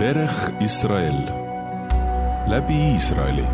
Derech Israel läbi Iisraeli.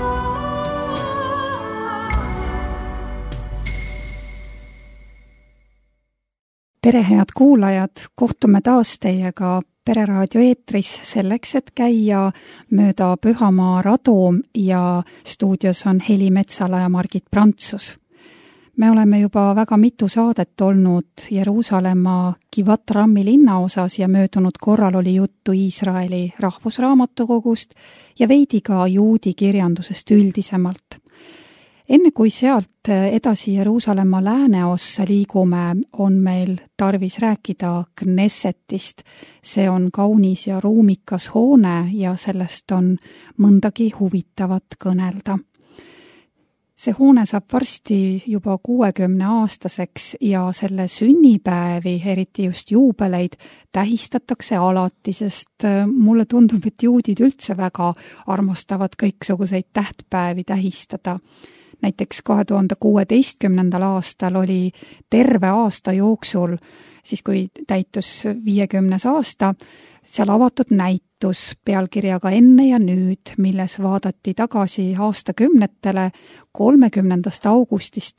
Tere, head kuulajad! Kohtume taas teiega Pereraadio eetris selleks, et käia mööda Pühamaa radu ja stuudios on Heli Metsala ja Margit Prantsus. Me oleme juba väga mitu saadet olnud Jeruusalemma Givat Rammi linnaosas ja möödunud korral oli juttu Iisraeli rahvusraamatukogust ja veidi ka juudi kirjandusest üldisemalt. Enne kui sealt edasi Jeruusalemma lääneossa liigume, on meil tarvis rääkida Knessetist. See on kaunis ja ruumikas hoone ja sellest on mõndagi huvitavat kõnelda. See hoone saab varsti juba 60-aastaseks ja selle sünnipäevi, eriti just juubeleid, tähistatakse alati, sest mulle tundub, et juudid üldse väga armastavad kõiksuguseid tähtpäevi tähistada. Näiteks 2016. aastal oli terve aasta jooksul, siis kui täitus 50. aasta, seal avatud näitus pealkirjaga Enne ja nüüd, milles vaadati tagasi aastakümnetele 30. augustist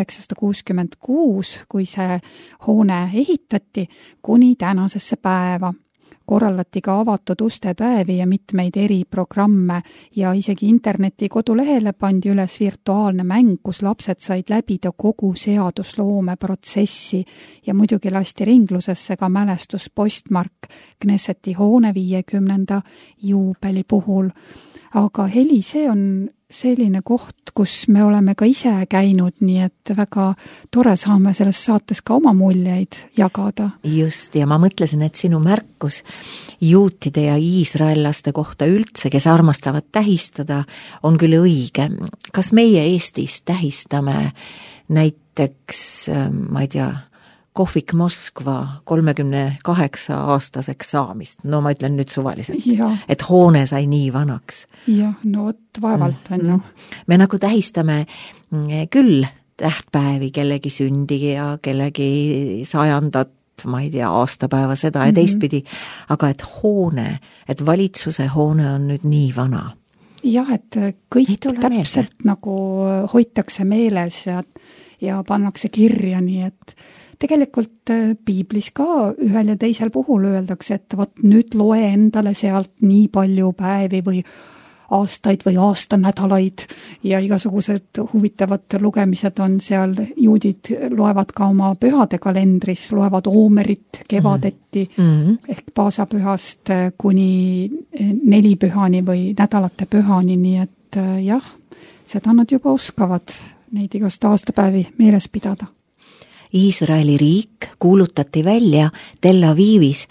1966, kui see hoone ehitati, kuni tänasesse päeva. Korraldati ka avatud ustepäevi ja mitmeid eriprogramme ja isegi interneti kodulehele pandi üles virtuaalne mäng, kus lapsed said läbida kogu seadusloome protsessi ja muidugi lasti ringlusesse ka mälestuspostmark Knesseti hoone 50. juubeli puhul. Aga Heli, see on selline koht, kus me oleme ka ise käinud, nii et väga tore saame selles saates ka oma muljeid jagada. Just, ja ma mõtlesin, et sinu märkus juutide ja iisraellaste kohta üldse, kes armastavad tähistada, on küll õige. Kas meie Eestis tähistame näiteks, ma ei tea, Kohvik Moskva 38-aastaseks saamist? No ma ütlen nüüd suvaliselt, et hoone sai nii vanaks. Jah, no vaevalt on ju. Me nagu tähistame küll tähtpäevi, kellegi sündi ja kellegi 100. ma ei tea, aastapäeva seda ja teistpidi, aga et hoone, et valitsuse hoone on nüüd nii vana. Jah, et kõik täpselt nagu hoitakse meeles ja pannakse kirja, nii et tegelikult piiblis ka ühel ja teisel puhul öeldakse, et võt nüüd loe endale sealt nii palju päevi või aastaid või aastanädalaid ja igasugused huvitavad lugemised on seal. Juudid loevad ka oma pühade kalendris, loevad oomerit kevadetti ehk paasapühast kuni 4 pühani või nädalate pühani, nii et jah, seda nad juba oskavad neid igast aastapäevi meeles pidada. Iisraeli riik kuulutati välja Tel Avivis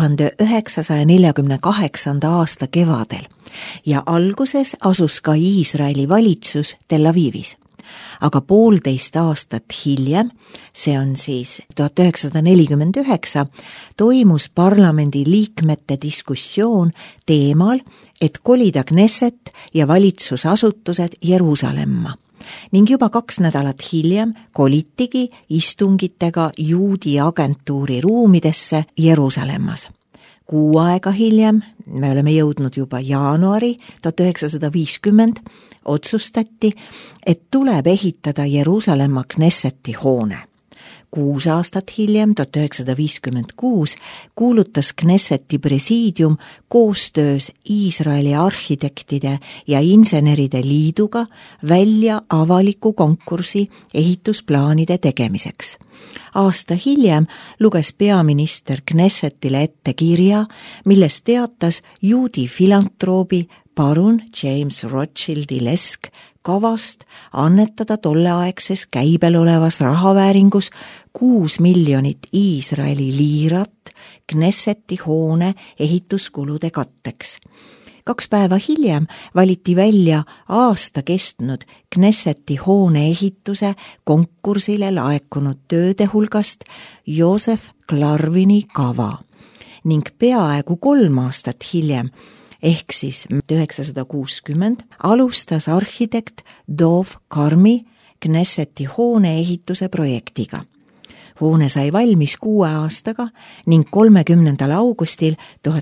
1948. aasta kevadel ja alguses asus ka Iisraeli valitsus Tel Avivis. Aga 1,5 aastat hiljem, see on siis 1949, toimus parlamendi liikmete diskussioon teemal, et kolida Knesset ja valitsusasutused Jeruusalemma. Ning juba 2 nädalat hiljem kolitigi istungitega juudi agentuuri ruumidesse Jeruusalemmas. 6 aega hiljem, me oleme jõudnud juba jaanuari 1950, otsustati, et tuleb ehitada Jeruusalemma Knesseti hoone. 6 aastat hiljem, 1956, kuulutas Knesseti presiidium koostöös Iisraeli arhitektide ja inseneride liiduga välja avaliku konkursi ehitusplaanide tegemiseks. Aasta hiljem luges peaminister Knessetile ette kirja, milles teatas juudi filantroobi parun James Rothschildi Lesk kavast annetada tolleaegses käibel olevas rahavääringus 6 miljonit Iisraeli liirat Knesseti hoone ehituskulude katteks. 2 päeva hiljem valiti välja aasta kestnud Knesseti hoone ehituse konkursile laekunud tööde hulgast Joosef Klarvini kava ning peaaegu 3 aastat hiljem ehk siis 1960 alustas arhitekt Dov Karmi Knesseti hoone ehituse projektiga. Hoone sai valmis 6 aastaga ning 30. augustil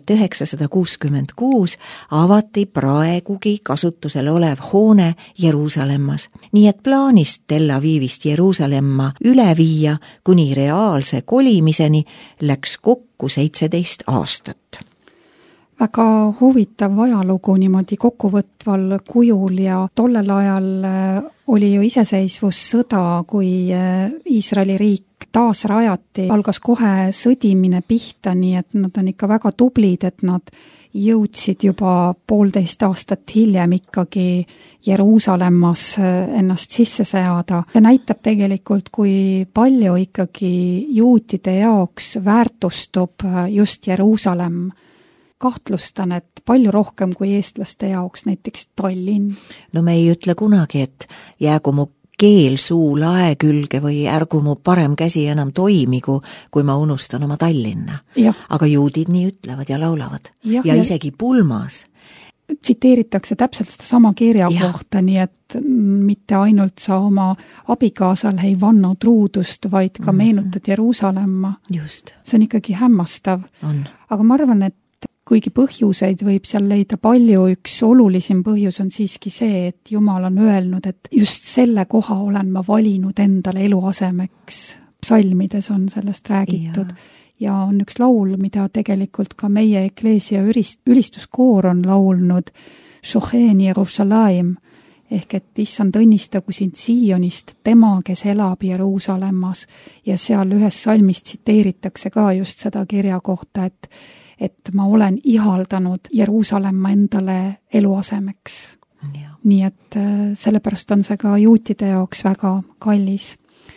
1966 avati praegugi kasutusel olev hoone Jeruusalemmas. Nii et plaanist Tel Avivist Jeruusalemma üle viia kuni reaalse kolimiseni läks kokku 17 aastat. Väga huvitav ajalugu niimoodi kokkuvõtval kujul ja tollel ajal oli ju iseseisvussõda, kui Iisraeli riik taas rajati, algas kohe sõdimine pihta, nii et nad on ikka väga tublid, et nad jõudsid juba 1,5 aastat hiljem ikkagi Jeruusalemmas ennast sisse seada. See näitab tegelikult, kui palju ikkagi juutide jaoks väärtustub just Jeruusalemm. Kahtlustan, et palju rohkem kui eestlaste jaoks näiteks Tallinn. No me ei ütle kunagi, et jäägu mu keel suu lae külge või ärgu mu parem käsi enam toimigu, kui ma unustan oma Tallinna. Aga juudid nii ütlevad ja laulavad. Ja isegi pulmas. Tsiteeritakse täpselt seda sama kirja kohta, nii et mitte ainult sa oma abikaasal ei vannu truudust, vaid ka meenutad Jeruusalemma. Just. See on ikkagi hämmastav. Aga ma arvan, et kuigi põhjuseid võib seal leida palju, üks olulisim põhjus on siiski see, et Jumal on öelnud, et just selle koha olen ma valinud endale eluasemeks. Psalmides on sellest räägitud. Ja on üks laul, mida tegelikult ka meie ekleesia ülistuskoor on laulnud, Shochen Jerusalem, ehk et issand õnnistagu sind Siionist, tema, kes elab Jeruusalemmas. Ja seal ühes salmis tsiteeritakse ka just seda kirja kohta, et ma olen ihaldanud Jeruusalemma endale eluasemeks. Nii et sellepärast on see ka juutide jaoks väga kallis.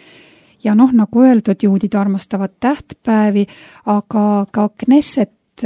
Ja nagu öeldud, juudid armastavad tähtpäevi, aga ka Knesset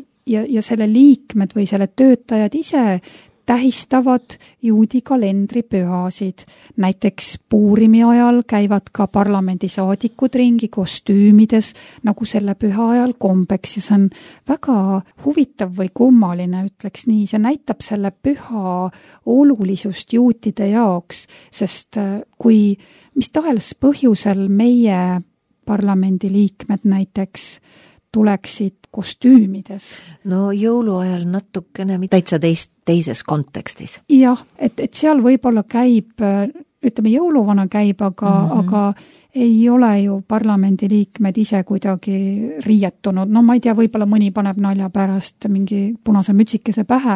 ja selle liikmed või selle töötajad ise tähistavad juudi kalendripühasid. Näiteks Puurimi ajal käivad ka parlamendisaadikud ringi kostüümides, nagu selle püha ajal kombeks, ja see on väga huvitav või kummaline, ütleks nii. See näitab selle püha olulisust juutide jaoks, sest kui mis tahes põhjusel meie parlamendiliikmed näiteks tuleksid kostüümides. No jõuluajal natukene täitsa teises kontekstis. Jah, et seal võib-olla käib, ütleme jõuluvana käib, aga ei ole ju parlamendiliikmed ise kuidagi riietunud. No ma ei tea, võib-olla mõni paneb nalja pärast mingi punase mütsikese pähe,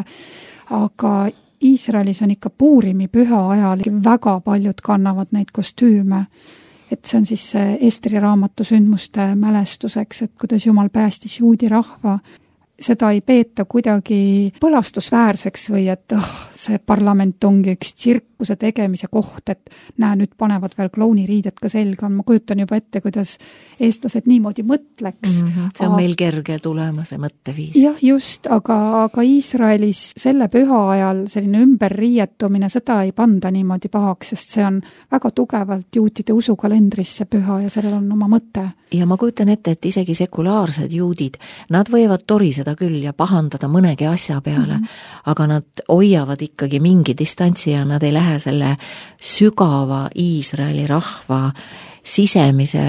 aga Iisraelis on ikka Puurimi püha ajal väga paljud kannavad neid kostüüme. Et see on siis Estri raamatu sündmuste mälestuseks, et kuidas Jumal päästis juudi rahva. Seda ei peeta kuidagi põlastusväärseks või et see parlament ongi üks tsirkuse tegemise koht, et nüüd panevad veel klouniriided ka selga. Ma kujutan juba ette, kuidas eestlased niimoodi mõtleks. See on meil kerge tulema, see mõtteviis. Jah, just, aga Iisraelis selle püha ajal selline ümberriietumine, seda ei panda niimoodi pahaks, sest see on väga tugevalt juutide usukalendrisse püha ja sellel on oma mõte. Ja ma kujutan ette, et isegi sekulaarsed juudid, nad võivad toriseda küll ja pahandada mõnegi asja peale, aga nad hoiavad ikkagi mingi distantsi ja nad ei lähe selle sügava Iisraeli rahva sisemise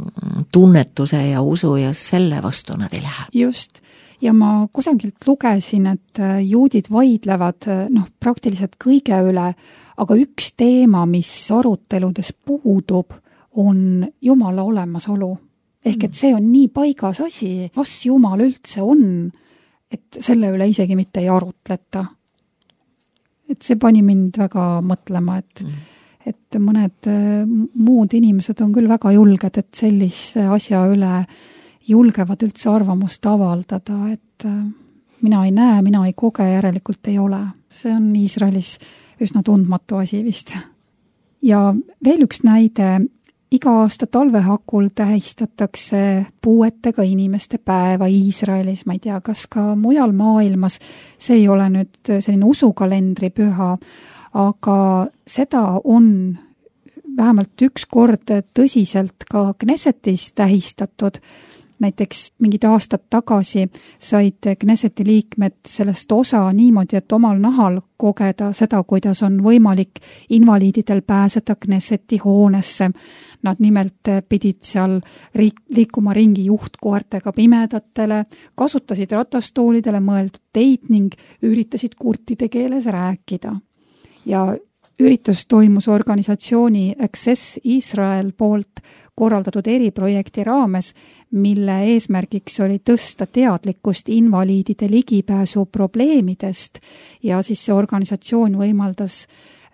tunnetuse ja usu ja selle vastu nad ei lähe. Just. Ja ma kusagilt lugesin, et juudid vaidlevad praktiliselt kõige üle, aga üks teema, mis aruteludes puudub, on Jumala olemasolu. Ehk et see on nii paigas asi, kas Jumal üldse on, et selle üle isegi mitte ei arutleta. Et see pani mind väga mõtlema, et mõned muud inimesed on küll väga julged, et sellise asja üle julgevad üldse arvamust avaldada, et mina ei näe, mina ei koge, järelikult ei ole. See on Iisraelis üsna tundmatu asi vist. Ja veel üks näide, iga aasta talvehakul tähistatakse puuetega inimeste päeva Iisraelis, ma ei tea, kas ka mujal maailmas, see ei ole nüüd selline usukalendri püha, aga seda on vähemalt üks kord tõsiselt ka Knessetis tähistatud näiteks mingid aastad tagasi said Knesseti liikmed sellest osa niimoodi, et omal nahal kogeda seda, kuidas on võimalik invaliididel pääseda Knesseti hoonesse. Nad nimelt pidid seal liikuma ringi juhtkoertega pimedatele, kasutasid ratastoolidele mõeldud teid ning üritasid kurtide keeles rääkida. Ja üritus toimus organisatsiooni Access Israel poolt korraldatud eriprojekti raames, mille eesmärgiks oli tõsta teadlikkust invaliidide ligipääsu probleemidest ja siis see organisatsioon võimaldas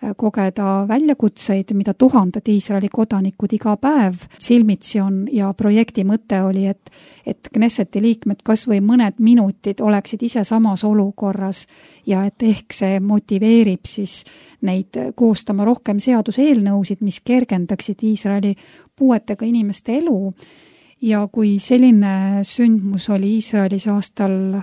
kogeda väljakutseid, mida tuhanded Iisraeli kodanikud iga päev silmitsi on ja projekti mõte oli, et Knesseti liikmed kas või mõned minutid oleksid ise samas olukorras ja et ehk see motiveerib siis neid koostama rohkem seaduseelnõusid, mis kergendaksid Iisraeli puuetega inimeste elu. Ja kui selline sündmus oli Iisraelis aastal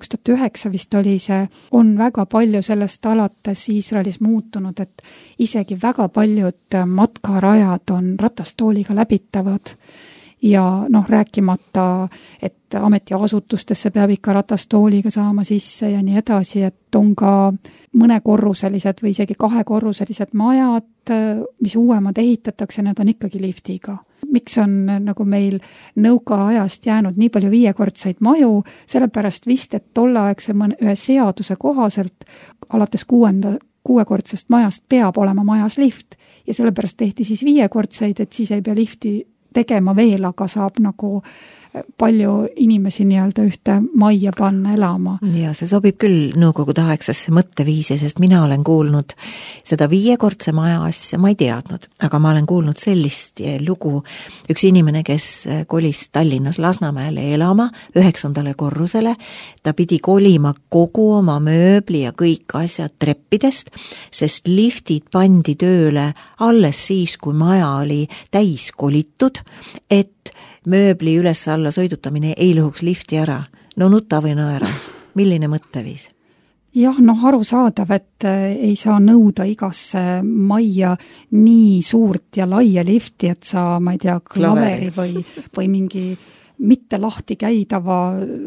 2009 vist oli see, on väga palju sellest alates Iisraelis muutunud, et isegi väga paljud matkarajad on ratastooliga läbitavad ja rääkimata, et ametiasutustesse peab ikka ratastooliga saama sisse ja nii edasi, et on ka mõnekorruselised või isegi kahekorruselised majad, mis uuemad ehitatakse, need on ikkagi liftiga. Miks on nagu meil nõukaajast jäänud nii palju 5-kordseid maju, sellepärast vist, et tolleaegse ühe seaduse kohaselt alates 6-kordsest majast peab olema majas lift ja sellepärast tehti siis 5-kordseid, et siis ei pea lifti tegema veel, aga saab nagu palju inimesi nii-öelda ühte majja panna elama. Ja see sobib küll nõukogude aegsasse mõtteviisi, sest mina olen kuulnud seda 5-kordse maja asja, ma ei teadnud, aga ma olen kuulnud sellist lugu, üks inimene, kes kolis Tallinnas Lasnamäele elama 9. korrusele, ta pidi kolima kogu oma mööbli ja kõik asjad treppidest, sest liftid pandi tööle alles siis, kui maja oli täis kolitud, et mööbli üles-alla sõidutamine ei lõhuks lifti ära. No nuta või naera. Milline mõtteviis? Jah, arusaadav, et ei saa nõuda igasse majja nii suurt ja laia lifti, et sa, ma ei tea, klaveri või mingi mitte lahti käidava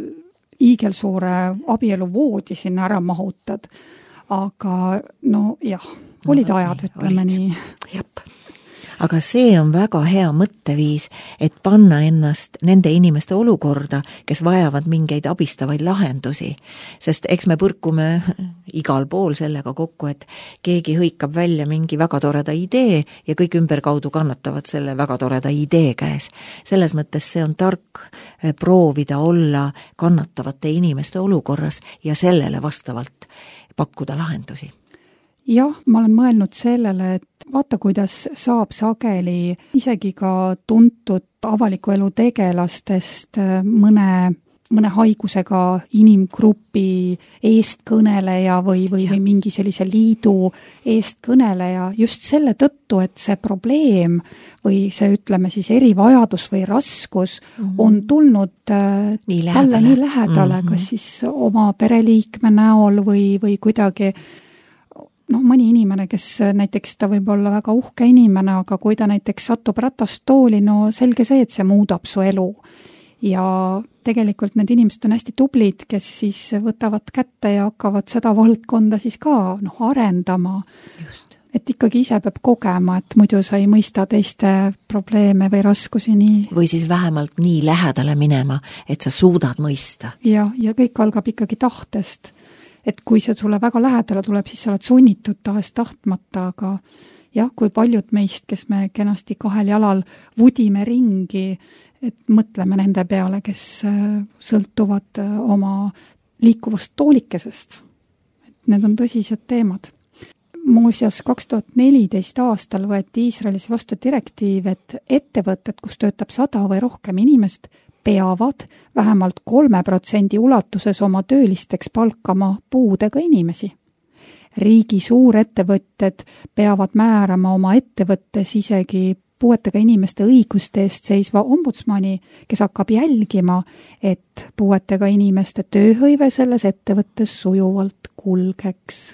iigelsuure abieluvoodi sinna ära mahutad. Aga olid ajad, ütleme nii. Jep. Aga see on väga hea mõtteviis, et panna ennast nende inimeste olukorda, kes vajavad mingeid abistavaid lahendusi. Sest eks me põrkume igal pool sellega kokku, et keegi hõikab välja mingi väga toreda idee ja kõik ümberkaudu kannatavad selle väga toreda idee käes. Selles mõttes see on tark proovida olla kannatavate inimeste olukorras ja sellele vastavalt pakkuda lahendusi. Jah, ma olen mõelnud sellele, et vaata, kuidas saab sageli isegi ka tuntud avaliku elu tegelastest mõne haigusega inimgrupi eestkõneleja või mingi sellise liidu eestkõneleja just selle tõttu, et see probleem või see, ütleme siis erivajadus või raskus on tulnud talle nii lähedale, kas siis oma pereliikme näol või kuidagi mõni inimene, kes näiteks ta võib olla väga uhke inimene, aga kui ta näiteks satub ratastooli, selge see, et see muudab su elu. Ja tegelikult need inimesed on hästi tublid, kes siis võtavad kätte ja hakkavad seda valdkonda siis ka arendama. Just. Et ikkagi ise peab kogema, et muidu sa ei mõista teiste probleeme või raskusi nii. Või siis vähemalt nii lähedale minema, et sa suudad mõista. Ja kõik algab ikkagi tahtest. Et kui see sulle väga lähedale tuleb, siis sa oled sunnitud tahes tahtmata, aga jah, kui paljud meist, kes me kenasti 2 jalal vudime ringi, et mõtleme nende peale, kes sõltuvad oma liikuvast toolikesest. Need on tõsised teemad. Muuseas, 2014 aastal võeti Iisraelis vastu direktiiv, et ettevõtted, kus töötab 100 või rohkem inimest, peavad vähemalt 3% ulatuses oma töölisteks palkama puudega inimesi. Riigi suurettevõtted peavad määrama oma ettevõttes isegi puuetega inimeste õiguste eest seisva ombudsmani, kes hakkab jälgima, et puuetega inimeste tööhõive selles ettevõttes sujuvalt kulgeks.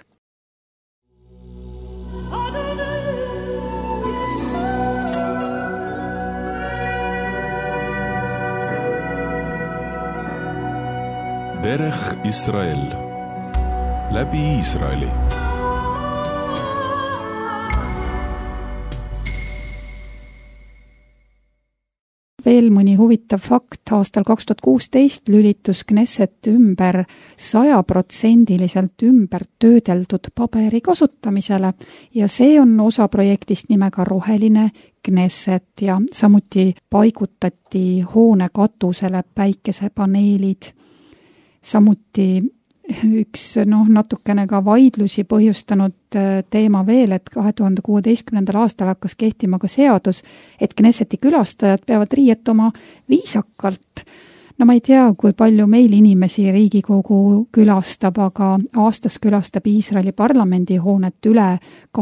Derech Israel läbi Iisraeli. Veel mõni huvitav fakt, aastal 2016 lülitus Knesset ümber 100% ümber töödeldud paberi kasutamisele ja see on osa projektist nimega Roheline Knesset ja samuti paigutati hoone katusele päikesepaneelid. Samuti üks natukene ka vaidlusi põhjustanud teema veel, et 2016. aastal hakkas kehtima ka seadus, et Knesseti külastajad peavad riietuma viisakalt. No ma ei tea, kui palju meil inimesi Riigikogu külastab, aga aastas külastab Iisraeli parlamendihoonet üle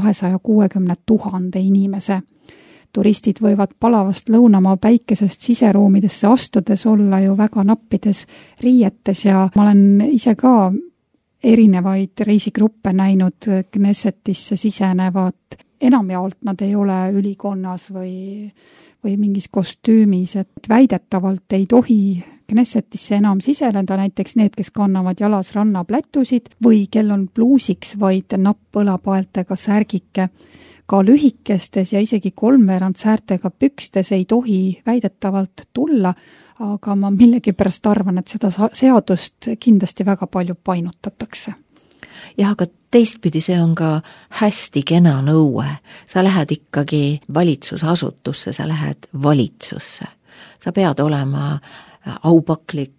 260 000 inimese. Turistid võivad palavast lõunamaa päikesest siseruumidesse astudes olla ju väga nappides riietes ja ma olen ise ka erinevaid reisigruppe näinud Knessetisse sisenevad. Enamjaolt nad ei ole ülikonnas või mingis kostüümis, et väidetavalt ei tohi Knessetisse enam siseneda näiteks need, kes kannavad jalas rannaplätusid või kel on pluusiks vaid nappõlapaeltega särgike. Ka lühikestes ja isegi 3/4 säärtega pükstes ei tohi väidetavalt tulla, aga ma millegipärast arvan, et seda seadust kindlasti väga palju painutatakse. Jah, aga teistpidi see on ka hästi kena nõue. Sa lähed ikkagi valitsusasutusse, sa lähed valitsusse. Sa pead olema aupaklik,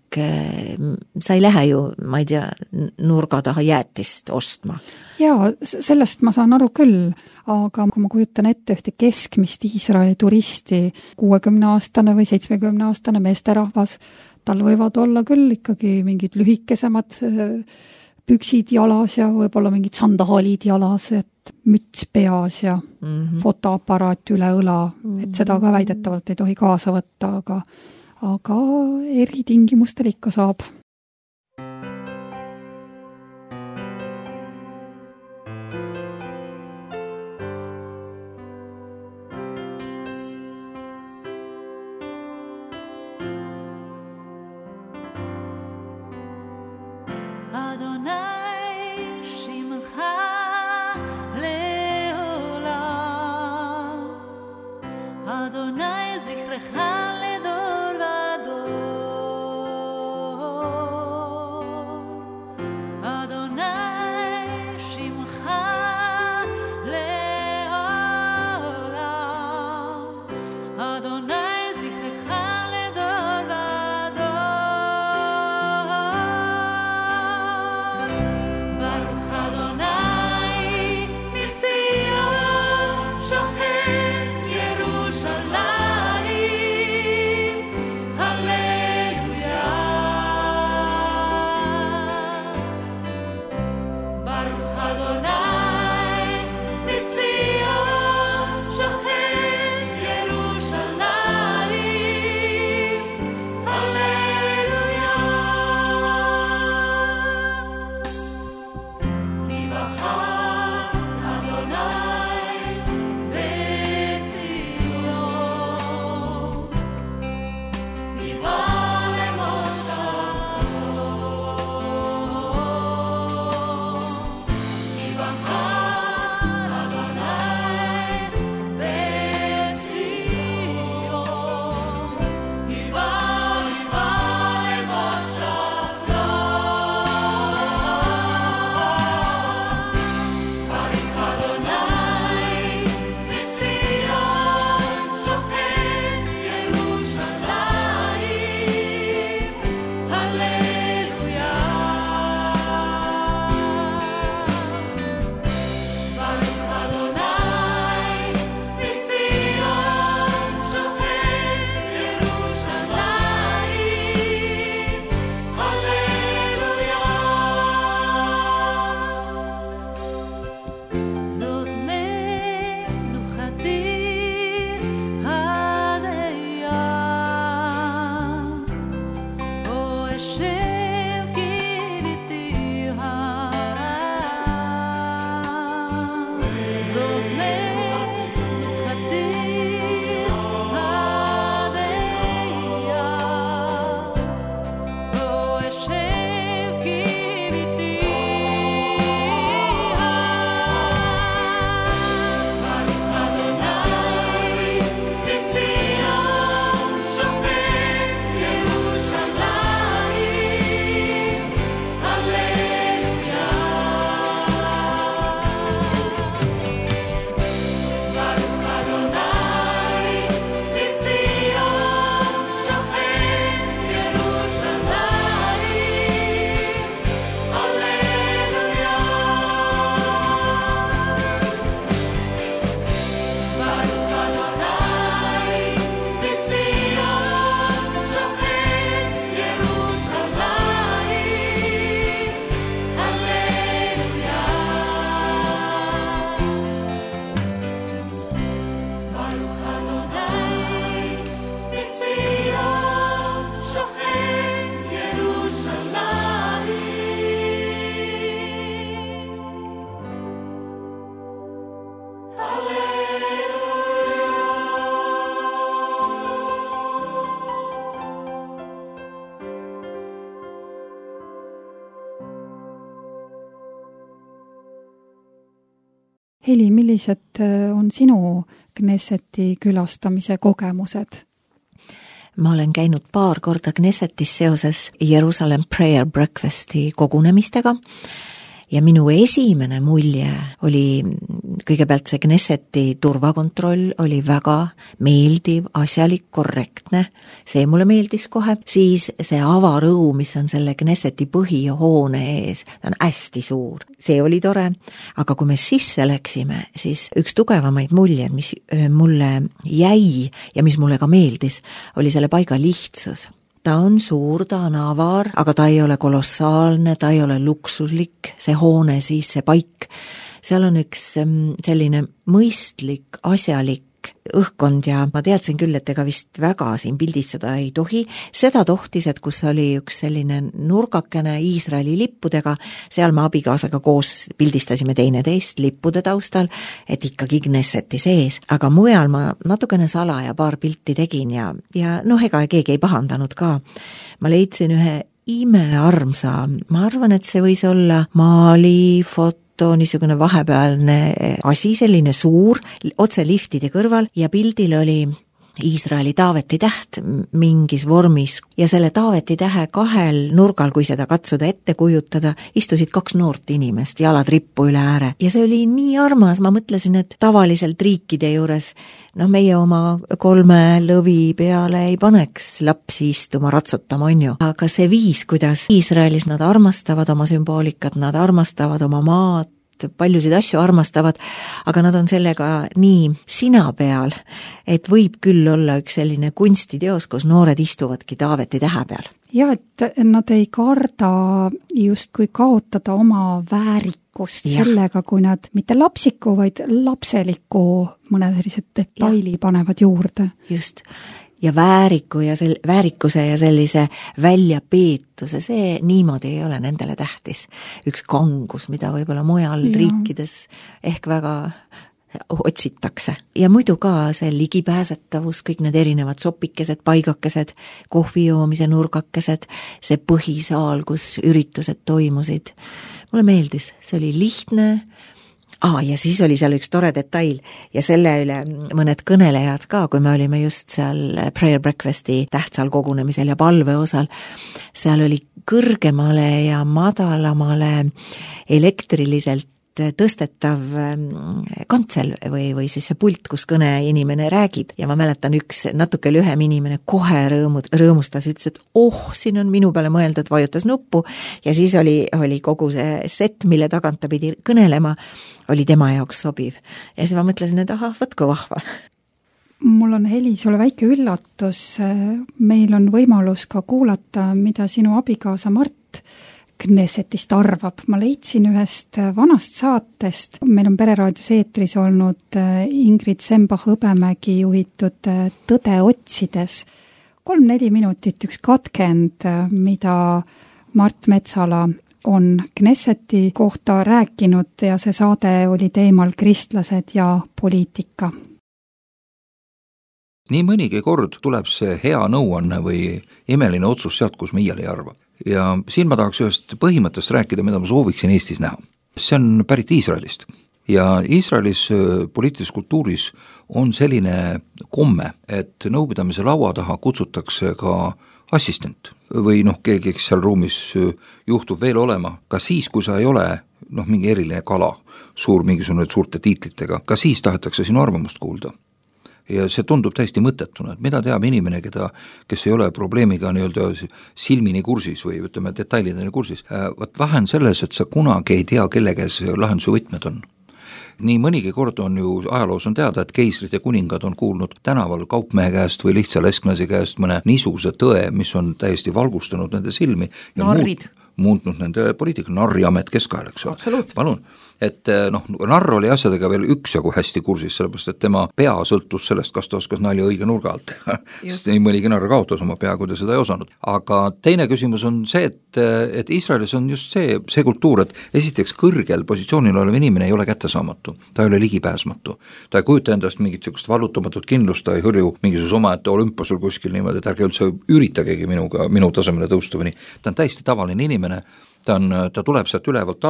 sa ei lähe ju, ma ei tea, nurga taha jäätist ostma. Jaa, sellest ma saan aru küll, aga kui ma kujutan ette ühte keskmist Iisraeli turisti, 60-aastane või 70-aastane meesterahvas, tal võivad olla küll ikkagi mingid lühikesemad püksid jalas ja võib-olla mingid sandaalid jalas, et müts peas ja fotoaparaat üle õla, et seda ka väidetavalt ei tohi kaasa võtta, aga eritingimustel ikka saab. Yerushalayim Heli, millised on sinu Knesseti külastamise kogemused? Ma olen käinud 2 korda Knessetis seoses Jerusalem Prayer Breakfasti kogunemistega ja minu esimene mulje oli kõigepealt see Knesseti turvakontroll oli väga meeldiv, asjalik, korrektne, see mulle meeldis kohe, siis see avarõu, mis on selle Knesseti põhihoone ees, ta on hästi suur, see oli tore, aga kui me sisse läksime, siis üks tugevamaid muljed, mis mulle jäi ja mis mulle ka meeldis, oli selle paiga lihtsus. Ta on suur, ta on avar, aga ta ei ole kolossaalne, ta ei ole luksuslik, see hoone siis, see paik. Seal on üks selline mõistlik, asjalik õhkkond ja ma teadsin küll, et ega vist väga siin pildistada ei tohi. Seda tohtis, et kus oli üks selline nurgakene Iisraeli lippudega, seal me abikaasaga koos pildistasime teineteist lippude taustal, et ikkagi Knesseti sees. Aga mujal ma natukene salaja 2 pilti tegin ja ega keegi ei pahandanud ka. Ma leidsin ühe imearmsa, ma arvan, et see võis olla Mali foto, niisugune vahepealne asi, selline suur, otse liftide kõrval ja pildil oli Iisraeli Taaveti täht mingis vormis ja selle Taaveti tähe 2 nurgal, kui seda katsuda ette kujutada, istusid 2 noort inimest, jalad rippu üle ääre. Ja see oli nii armas, ma mõtlesin, et tavaliselt riikide juures, meie oma 3 lõvi peale ei paneks lapsi istuma, ratsutama, on ju. Aga see viis, kuidas Iisraelis nad armastavad oma sümboolikat, nad armastavad oma maad, paljusid asju armastavad, aga nad on sellega nii sina peal, et võib küll olla üks selline kunstiteos, kus noored istuvadki Taaveti tähe peal. Ja, et nad ei karda just kui kaotada oma väärikust sellega, kui nad mitte lapsiku, vaid lapseliku mõne sellised detaili panevad juurde. Just. Ja väärikuse ja sellise väljapeetuse, see niimoodi ei ole nendele tähtis. Üks kangus, mida võib-olla mujal riikides ehk väga otsitakse. Ja muidu ka see ligipääsetavus, kõik need erinevad sopikesed, paigakesed, kohvijoomise nurgakesed, see põhisaal, kus üritused toimusid. Mulle meeldis, see oli lihtne. Ja siis oli seal üks tore detail ja selle üle mõned kõnelejad ka, kui me olime just seal Prayer Breakfasti tähtsal kogunemisel ja palveosal, seal oli kõrgemale ja madalamale elektriliselt tõstetav kantsel või siis see pult, kus kõne inimene räägib. Ja ma mäletan üks natuke lühem inimene kohe rõõmustas, ütles, et siin on minu peale mõeldud, vajutas nuppu ja siis oli kogu see set, mille tagant ta pidi kõnelema, oli tema jaoks sobiv. Ja siis ma mõtlesin, et võtku vahva. Mul on, Heli, sulle väike üllatus. Meil on võimalus ka kuulata, mida sinu abikaasa Mart Knessetist arvab. Ma leidsin ühest vanast saatest. Meil on Pereraadios eetris olnud Ingrid Sembach-Hõbemägi juhitud Tõde otsides. 3-4 minutit, üks katkend, mida Mart Metsala on Knesseti kohta rääkinud ja see saade oli teemal kristlased ja poliitika. Nii mõnigi kord tuleb see hea nõuanne või imeline otsus sealt, kus me iial ei arva. Ja siin ma tahaks ühest põhimõttest rääkida, mida ma sooviksin Eestis näha. See on pärit Iisraelist. Ja Iisraelis poliitilises kultuuris on selline komme, et nõupidamise laua taha kutsutakse ka assistent või keegi, kes seal ruumis juhtub veel olema, ka siis, kui sa ei ole mingi eriline kala, mingisugune suurte tiitlitega, ka siis tahetakse sinu arvamust kuulda. Ja see tundub täiesti mõttetuna, et mida teab inimene, kes ei ole probleemiga silmini kursis või ütleme detailideni kursis. Vähe on selles, et sa kunagi ei tea, kelle käes lahenduse võtmed on. Nii mõnigi kord on ju ajaloos on teada, et keisrid ja kuningad on kuulnud tänaval kaupmehe käest või lihtsa lesknasi käest mõne niisuguse tõe, mis on täiesti valgustanud nende silmi ja muutnud nende poliitika, narriamet keskajal, eks ole. Palun, et narr oli asjadega veel üksjagu hästi kursis, sellepärast, et tema pea sõltus sellest, kas ta oskas nalja õige nurga alt. Sest nii mõnigi narr kaotas oma pea, kui ta seda ei osanud. Aga teine küsimus on see, et Iisraelis on just see kultuur, et esiteks kõrgel positsioonil olev inimene ei ole kättesaamatu, ta ei ole ligipääsmatu, ta ei kujuta endast mingit valutamatut kindlust, ta ei hõrju mingisuguse omaette olümposul kuskil niimoodi, et ärge üldse üritagegi minu tasemele tõusta või nii. Ta on täiesti tavaline inimene, ta tuleb sealt ülevalt alla,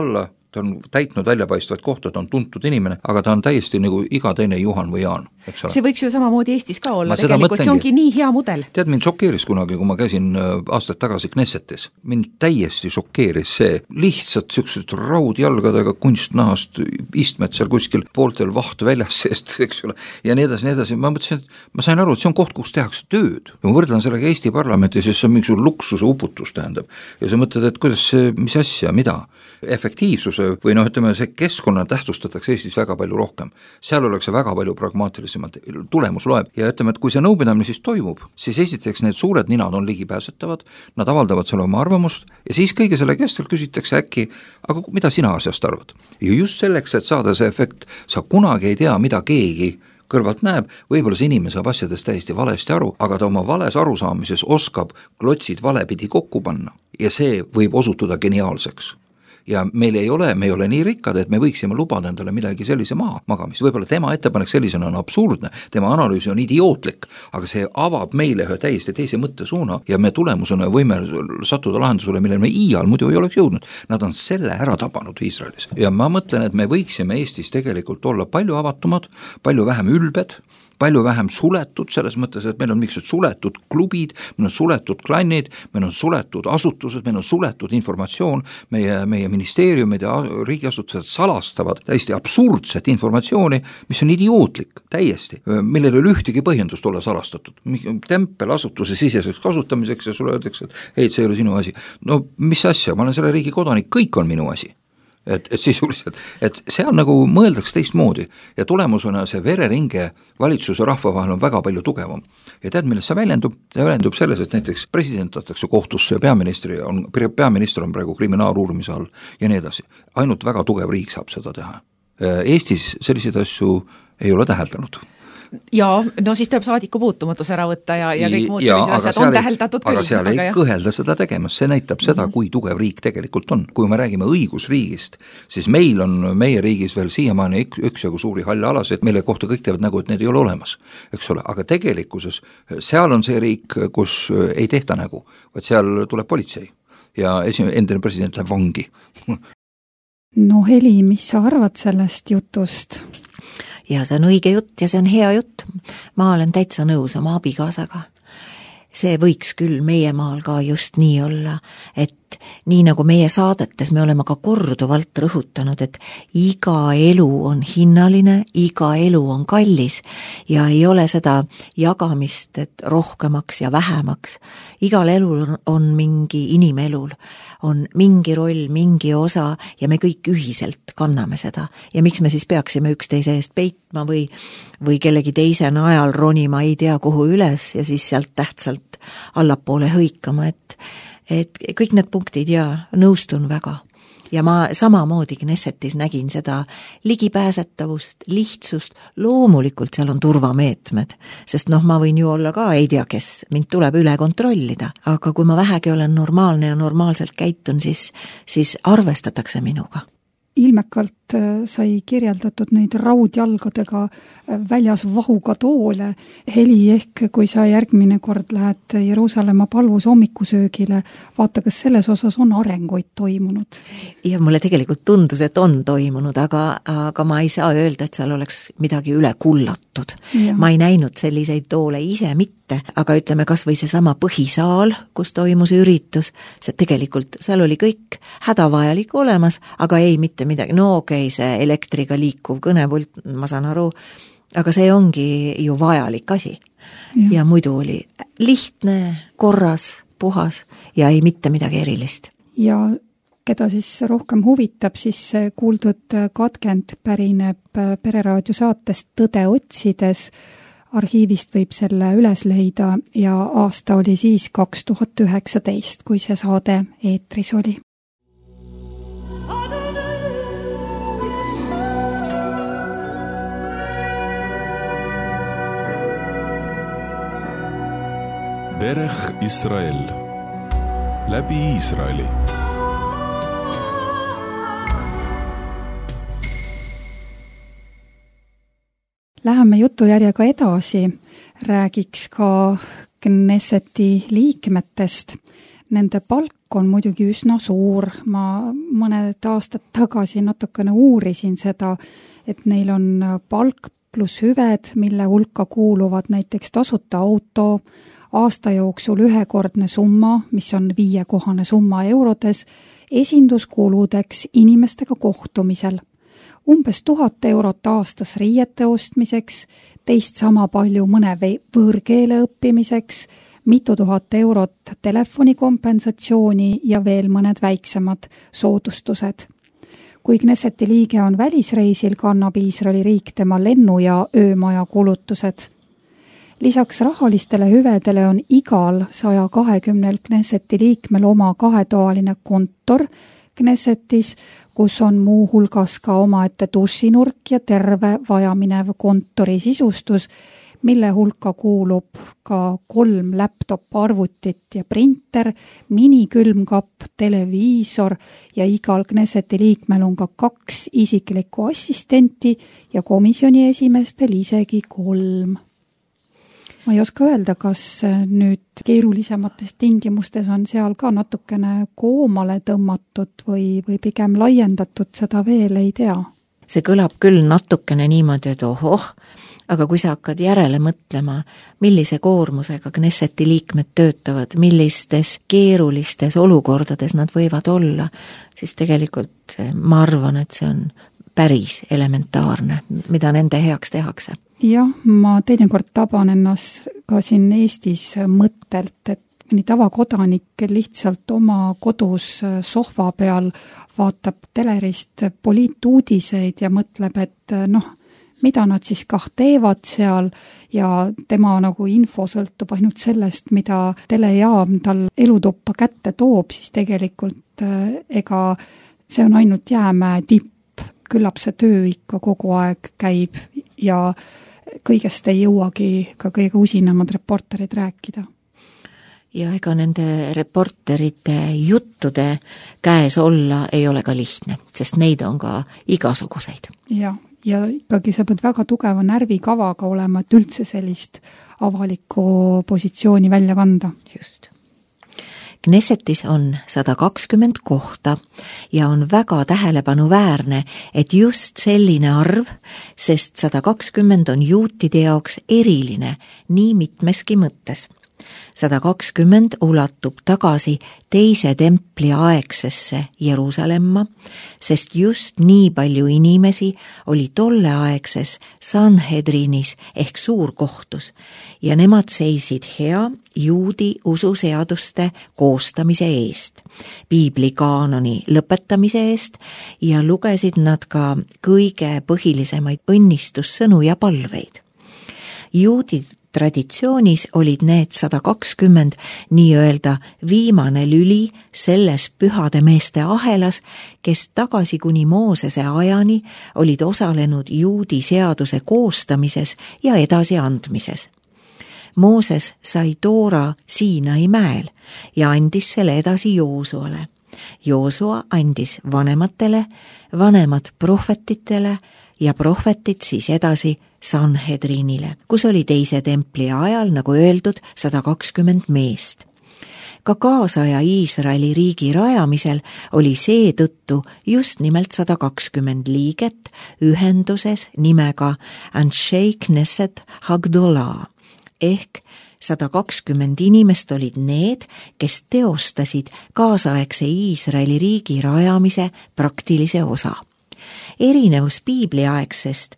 ta on täitnud väljapaistvaid kohta, ta on tuntud inimene, aga ta on täiesti nagu iga teine Juhan või Jaan, eks ole. See võiks ju samamoodi Eestis ka olla, tegelikult see ongi nii hea mudel. Tead, mind šokeeris kunagi, kui ma käisin aastaid tagasi Knessetis, mind täiesti šokeeris see lihtsalt siuksed raudjalgadega kunstnahast istmed seal kuskil pooltel vaht väljas seest, eks ole, ja nii edasi, ma mõtlesin, et ma sain aru, et see on koht, kus tehakse tööd. Ja ma võrdlen sellega Eesti parlamenti, siis see on mingi luksuse uputus tähendab. Ja sa mõtled, et kuidas see, mis asja, mida? Efektiivsuse või ütleme, see keskkonna tähtsustatakse Eestis väga palju rohkem. Seal oleks väga palju pragmaatilisemalt, tulemus loeb ja ütleme, et kui see nõupidamine siis toimub, siis esiteks need suured ninad on ligipääsetavad, nad avaldavad selle oma arvamust ja siis kõige selle kestel küsitakse äkki, aga mida sina asjast arvad? Ja just selleks, et saada see efekt, sa kunagi ei tea, mida keegi kõrvalt näeb, võib-olla see inimene saab asjadest täiesti valesti aru, aga ta oma vales arusaamises oskab klotsid valepidi kokku panna ja see võib osutuda geniaalseks. Ja meil ei ole, me ei ole nii rikkad, et me võiksime lubada endale midagi sellise magamist. Võib-olla tema ettepanek sellisena on absurdne, tema analüüs on idiootlik, aga see avab meile ühe täiesti teise mõttesuuna ja me tulemusena võime sattuda lahendusele, millele me iial muidu ei oleks jõudnud. Nad on selle ära tabanud Iisraelis. Ja ma mõtlen, et me võiksime Eestis tegelikult olla palju avatumad, palju vähem ülbed, palju vähem suletud, selles mõttes, et meil on mingisugused suletud klubid, meil on suletud klannid, meil on suletud asutused, meil on suletud informatsioon, meie ministeeriumid ja riigiasutused salastavad täiesti absurdset informatsiooni, mis on idiootlik, täiesti, millel ei ole ühtegi põhjendust olla salastatud. Tempel asutuse siseseks kasutamiseks ja sulle öeldakse, et ei, see ei ole sinu asi. No mis asja, ma olen selle riigi kodanik, kõik on minu asi. Et sisuliselt, et seal nagu mõeldaks teistmoodi ja tulemusena see vereringe valitsuse rahva vahel on väga palju tugevam. Ja tead, millest see väljendub? See väljendub selles, et näiteks president võetakse kohtusse ja peaminister on praegu kriminaaluurimise all ja nii edasi. Ainult väga tugev riik saab seda teha. Eestis selliseid asju ei ole täheldanud. Ja, no siis tuleb saadiku puutumatus ära võtta ja kõik muud sellised asjad on täheldatud küll. Aga seal ei kõhelda seda tegemas, see näitab seda, kui tugev riik tegelikult on. Kui me räägime õigusriigist, siis meil on meie riigis veel siiamaani üksjagu suuri halle alasid, mille kohta kõik teevad nägu, et need ei ole olemas, eks ole, aga tegelikkuses seal on see riik, kus ei tehta nägu, vaid seal tuleb politsei ja endine president läheb vangi. No Heli, mis sa arvad sellest jutust? Ja see on õige jutt ja see on hea jutt. Ma olen täitsa nõus oma abikaasaga. See võiks küll meie maal ka just nii olla, et nii nagu meie saadetes me oleme ka korduvalt rõhutanud, et iga elu on hinnaline, iga elu on kallis ja ei ole seda jagamist, et rohkemaks ja vähemaks. Igal elul on mingi inimelul, on mingi roll, mingi osa ja me kõik ühiselt kanname seda. Ja miks me siis peaksime üksteise eest peitma või kellegi teise najal ronima ei tea kuhu üles ja siis sealt tähtsalt allapoole hõikama, et kõik need punktid ja nõustun väga. Ja ma samamoodi Knessetis nägin seda ligipääsetavust, lihtsust, loomulikult seal on turvameetmed, sest ma võin ju olla ka, ei tea kes, mind tuleb üle kontrollida, aga kui ma vähegi olen normaalne ja normaalselt käitun, siis arvestatakse minuga. Ilmekalt sai kirjeldatud neid raudjalgadega väljas vahuga toole. Heli, ehk kui sa järgmine kord lähed Jeruusalemma palvus hommikusöögile, vaata, kas selles osas on arenguid toimunud? Ja mulle tegelikult tundus, et on toimunud, aga ma ei saa öelda, et seal oleks midagi üle kullatud. Ja. Ma ei näinud selliseid toole ise mitte, aga ütleme kas või see sama põhisaal, kus toimus üritus, see tegelikult, seal oli kõik hädavajalik olemas, aga ei mitte midagi, no okei, see elektriga liikuv kõnepult, ma saan aru, aga see ongi ju vajalik asi. Ja muidu oli lihtne, korras, puhas ja ei mitte midagi erilist. Ja keda siis rohkem huvitab, siis kuuldud katkend pärineb Pereraadio saatest Tõde otsides. Arhiivist võib selle üles leida ja aasta oli siis 2019, kui see saade eetris oli. Derech Israel. Läbi Iisraeli. Läheme jutujärjega edasi, räägiks ka Knesseti liikmetest. Nende palk on muidugi üsna suur, ma mõned aastad tagasi natukene uurisin seda, et neil on palk pluss hüved, mille hulka kuuluvad näiteks tasuta auto, aasta jooksul ühekordne summa, mis on 5-kohane summa eurodes, esinduskuludeks inimestega kohtumisel. Umbes 1000 eurot aastas riiete ostmiseks, teist sama palju mõne võõrkeele õppimiseks, mitu tuhat eurot telefonikompensatsiooni ja veel mõned väiksemad soodustused. Kui Knesseti liige on välisreisil, kannab Iisraeli riik tema lennu- ja öömaja kulutused. Lisaks rahalistele hüvedele on igal 120 Knesseti liikmel oma 2-toaline kontor Knessetis, kus on muu hulgas ka omaette dušinurk ja terve vajaminev kontori sisustus, mille hulka kuulub ka 3 laptop-arvutit ja printer, minikülmkapp, televiisor ja igal Knesseti liikmel on ka 2 isiklikku assistenti ja komisjoni esimeestel isegi 3. Ma ei oska öelda, kas nüüd keerulisemates tingimustes on seal ka natukene koomale tõmmatud või pigem laiendatud, seda veel ei tea. See kõlab küll natukene niimoodi, et ohoh, aga kui sa hakkad järele mõtlema, millise koormusega Knesseti liikmed töötavad, millistes keerulistes olukordades nad võivad olla, siis tegelikult ma arvan, et see on päris elementaarne, mida nende heaks tehakse. Jah, ma teinekord taban ennast ka siin Eestis mõttelt, et mõni tavakodanik lihtsalt oma kodus sohva peal vaatab telerist poliituudiseid ja mõtleb, et mida nad siis kah teevad seal ja tema nagu info sõltub ainult sellest, mida telejaam tal elutuppa kätte toob, siis tegelikult ega see on ainult jäämäe tipp. Küllap see töö ikka kogu aeg käib ja kõigest ei jõuagi ka kõige usinamad reporterid rääkida. Ja ega nende reporterite juttude käes olla ei ole ka lihtne, sest neid on ka igasuguseid. Ja ikkagi sa pead väga tugeva närvikavaga olema, et üldse sellist avalikku positsiooni välja kanda. Just. Knessetis on 120 kohta ja on väga tähelepanuväärne, et just selline arv, sest 120 on juutide jaoks eriline nii mitmeski mõttes. 120 ulatub tagasi teise templi aegsesse Jeruusalemma, sest just nii palju inimesi oli tolleaegses Sanhedrinis ehk suurkohtus ja nemad seisid hea juudi ususeaduste koostamise eest, piiblikaanoni lõpetamise eest ja lugesid nad ka kõige põhilisemaid õnnistussõnu ja palveid. Juudi traditsioonis olid need 120 nii-öelda viimane lüli selles pühade meeste ahelas, kes tagasi kuni Moosese ajani olid osalenud juudi seaduse koostamises ja edasiandmises. Mooses sai Toora Siinai mäel ja andis selle edasi Joosuale. Joosua andis vanematele, vanemad prohvetitele ja prohvetid siis edasi Sanhedrinile, kus oli teise templi ajal, nagu öeldud, 120 meest. Ka kaasaja Iisraeli riigi rajamisel oli seetõttu just nimelt 120 liiget ühenduses nimega Anshei Knesset Hagdolah ehk 120 inimest olid need, kes teostasid kaasaegse Iisraeli riigi rajamise praktilise osa. Erinevus piibliaegsest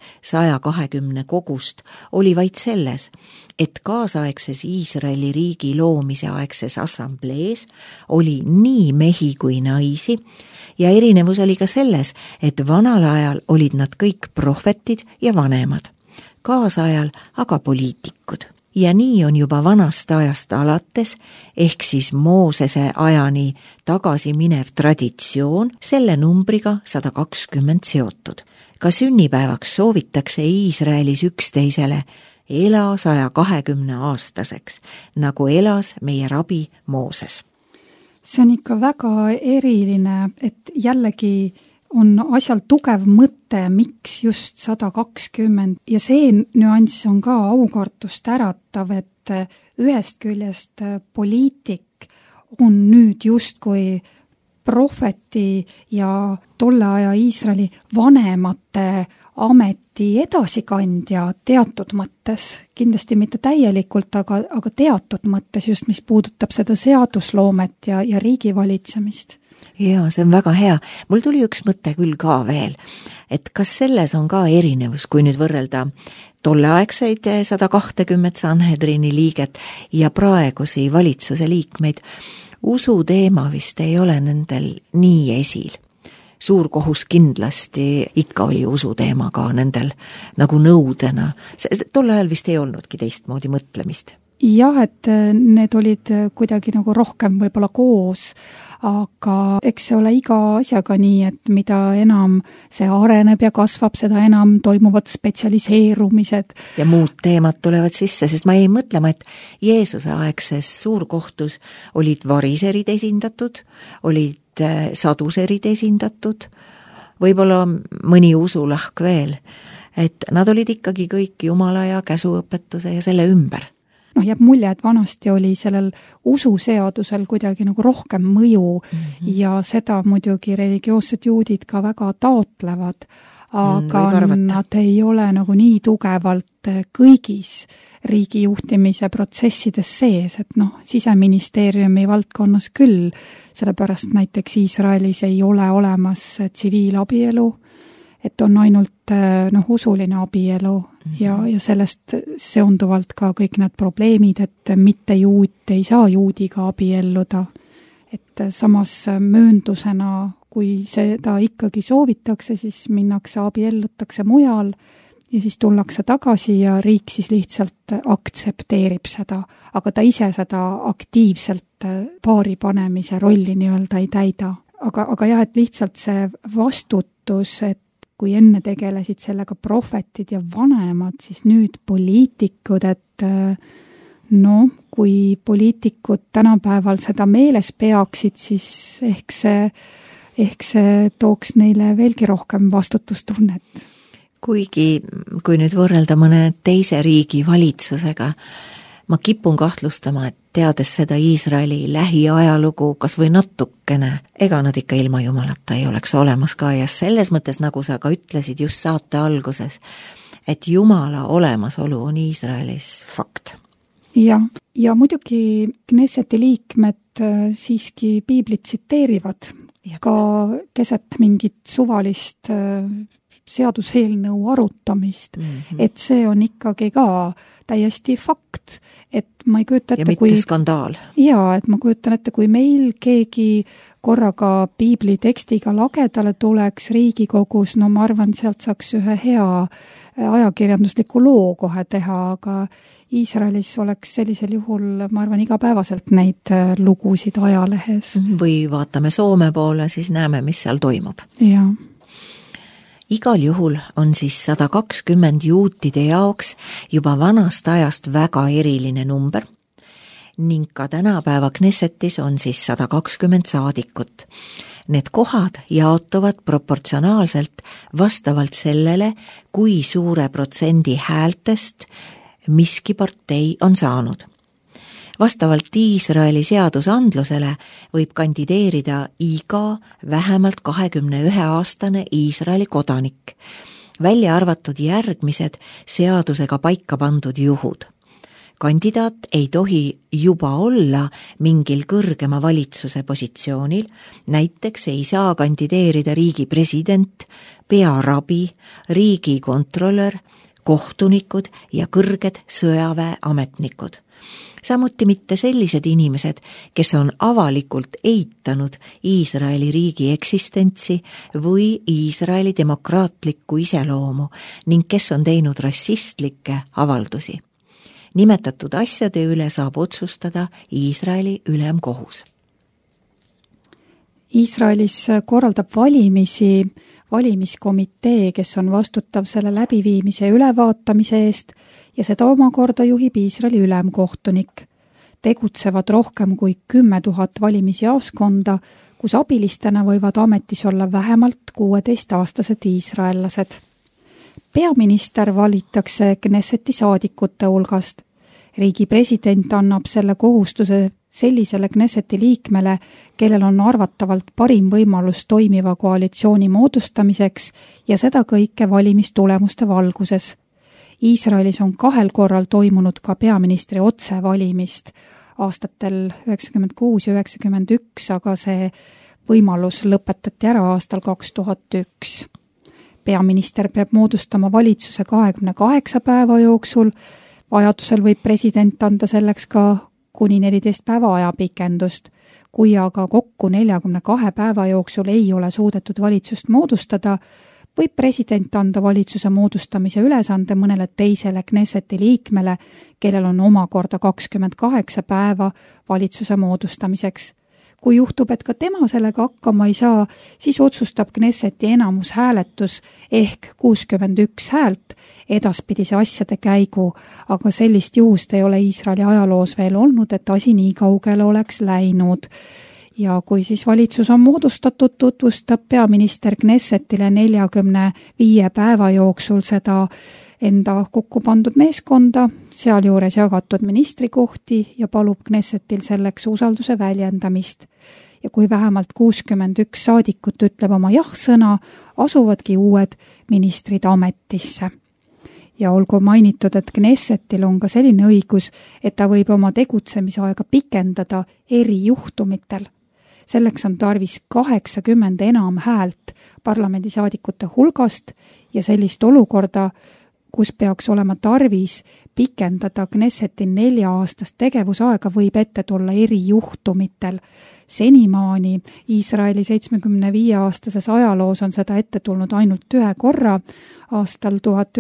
120 kogust oli vaid selles, et kaasaegses Iisraeli riigi loomise aegses assamblees oli nii mehi kui naisi ja erinevus oli ka selles, et vanal ajal olid nad kõik prohvetid ja vanemad, kaasajal aga poliitikud. Ja nii on juba vanast ajast alates, ehk siis Moosese ajani tagasi minev traditsioon selle numbriga 120 seotud. Ka sünnipäevaks soovitakse Iisraelis üksteisele ela 120 aastaseks, nagu elas meie rabi Mooses. See on ikka väga eriline, et jällegi on asjal tugev mõte, miks just 120 ja see nüanss on ka aukartust äratav, et ühest küljest poliitik on nüüd justkui prohveti ja tolle aja Iisraeli vanemate ameti edasikandja teatud mõttes, kindlasti mitte täielikult, aga teatud mõttes just, mis puudutab seda seadusloomet ja riigi valitsemist. Jaa, see on väga hea. Mul tuli üks mõte küll ka veel, et kas selles on ka erinevus, kui nüüd võrrelda tolleaegseid 120 Sanhedrini liiget ja praegusi valitsuse liikmeid. Usu teema vist ei ole nendel nii esil. Suurkohus kindlasti ikka oli usu teema ka nendel nagu nõudena. Tolle ajal vist ei olnudki teistmoodi mõtlemist. Jah, et need olid kuidagi nagu rohkem võib-olla koos, aga eks see ole iga asjaga nii, et mida enam see areneb ja kasvab, seda enam toimuvad spetsialiseerumised. Ja muud teemad tulevad sisse, sest ma ei mõtlema, et Jeesuse aegses suurkohtus olid variserid esindatud, olid saduserid esindatud, võib-olla mõni usulahk veel, et nad olid ikkagi kõik Jumala ja käsuõpetuse ja selle ümber. Jääb mulje, et vanasti oli sellel ususeadusel kuidagi nagu rohkem mõju ja seda muidugi religioossed juudid ka väga taotlevad, aga nad ei ole nagu nii tugevalt kõigis riigi juhtimise protsessides sees, et siseministeeriumi valdkonnas küll, sellepärast näiteks Iisraelis ei ole olemas tsiviilabielu, et on ainult usuline abielu ja sellest seonduvalt ka kõik need probleemid, et mitte juut ei saa juudiga abielluda. Et samas mööndusena, kui seda ikkagi soovitakse, siis minnakse abiellutakse mujal ja siis tullakse tagasi ja riik siis lihtsalt aktsepteerib seda, aga ta ise seda aktiivselt paari panemise rolli nii-öelda ei täida. Aga jah, et lihtsalt see vastutus, et kui enne tegelesid sellega prohvetid ja vanemad, siis nüüd poliitikud, et kui poliitikud tänapäeval seda meeles peaksid, siis ehk see tooks neile veelgi rohkem vastutustunnet. Kuigi, kui nüüd võrrelda mõne teise riigi valitsusega, ma kipun kahtlustama, et teades seda Iisraeli lähiajalugu kas või natukene, ega nad ikka ilma Jumalata ei oleks olemas ka ja selles mõttes, nagu sa ka ütlesid just saate alguses, et Jumala olemasolu on Iisraelis fakt. Ja muidugi Knesseti liikmed siiski piiblit tsiteerivad ka keset mingit suvalist seaduseelnõu arutamist, et see on ikkagi ka täiesti fakt, et ma ei kujuta ette, ja mitte skandaal. Jaa, et ma kujutan ette, kui meil keegi korraga piibli tekstiga lagedale tuleks Riigikogus, ma arvan, sealt saaks ühe hea ajakirjandusliku loo kohe teha, aga Iisraelis oleks sellisel juhul, ma arvan, igapäevaselt neid lugusid ajalehes. Või vaatame Soome poole, siis näeme, mis seal toimub. Jaa. Igal juhul on siis 120 juutide jaoks juba vanast ajast väga eriline number ning ka tänapäeva Knessetis on siis 120 saadikut. Need kohad jaotuvad proportsionaalselt vastavalt sellele, kui suure protsendi häältest miski partei on saanud. Vastavalt Iisraeli seadusandlusele võib kandideerida iga vähemalt 21-aastane Iisraeli kodanik, välja arvatud järgmised seadusega paika pandud juhud. Kandidaat ei tohi juba olla mingil kõrgema valitsuse positsioonil, näiteks ei saa kandideerida riigi president, pearabi, riigikontrolör, kohtunikud ja kõrged sõjaväeametnikud. Samuti mitte sellised inimesed, kes on avalikult eitanud Iisraeli riigi eksistentsi või Iisraeli demokraatlikku iseloomu ning kes on teinud rassistlikke avaldusi. Nimetatud asjade üle saab otsustada Iisraeli ülemkohus. Iisraelis korraldab valimisi valimiskomitee, kes on vastutav selle läbiviimise ja ülevaatamise eest ja seda omakorda juhib Iisraeli ülemkohtunik. Tegutsevad rohkem kui 10 000 valimisjaoskonda, kus abilistena võivad ametis olla vähemalt 16-aastased iisraellased. Peaminister valitakse Knesseti saadikute hulgast. Riigi president annab selle kohustuse sellisele Knesseti liikmele, kellel on arvatavalt parim võimalus toimiva koalitsiooni moodustamiseks ja seda kõike valimistulemuste valguses. Iisraelis on 2 korral toimunud ka peaministri otsevalimist aastatel 96 ja 91, aga see võimalus lõpetati ära aastal 2001. Peaminister peab moodustama valitsuse 28 päeva jooksul, vajadusel võib president anda selleks ka kuni 14 päeva ajapikendust. Kui aga kokku 42 päeva jooksul ei ole suudetud valitsust moodustada, võib president anda valitsuse moodustamise ülesande mõnele teisele Knesseti liikmele, kellel on omakorda 28 päeva valitsuse moodustamiseks. Kui juhtub, et ka tema sellega hakkama ei saa, siis otsustab Knesseti enamus hääletus ehk 61 häält edaspidise asjade käigu, aga sellist juhust ei ole Iisraeli ajaloos veel olnud, et asi nii kaugele oleks läinud. Ja kui siis valitsus on moodustatud, tutvustab peaminister Knessetile 45 päeva jooksul seda enda kokku pandud meeskonda, sealjuures jagatud ministrikohti ja palub Knessetil selleks usalduse väljendamist. Ja kui vähemalt 61 saadikut ütleb oma jah-sõna, asuvadki uued ministrid ametisse. Ja olgu mainitud, et Knessetil on ka selline õigus, et ta võib oma tegutsemisaega pikendada erijuhtumitel. Selleks on tarvis 80 enam häält parlamendisaadikute hulgast ja sellist olukorda, kus peaks olema tarvis pikendada Knesseti 4-aastast tegevusaega, võib ette tulla erijuhtumitel. Senimaani Iisraeli 75-aastases ajaloos on seda ette tulnud ainult 1 korra, aastal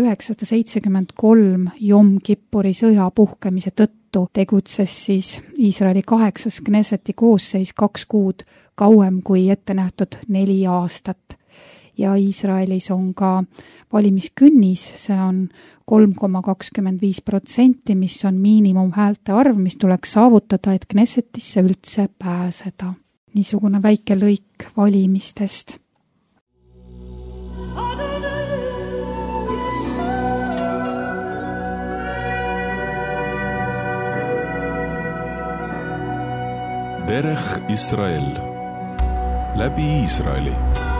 1973 Jom Kippuri sõja puhkemise tõttu tegutses siis Iisraeli 8. Knesseti koosseis 2 kuud kauem kui ette nähtud 4 aastat. Ja Iisraelis on ka valimiskünnis, see on 3,25%, mis on miinimumhäälte arv, mis tuleks saavutada, et Knessetisse üldse pääseda. Niisugune väike lõik valimistest. Derech Israel. Läbi Iisraeli.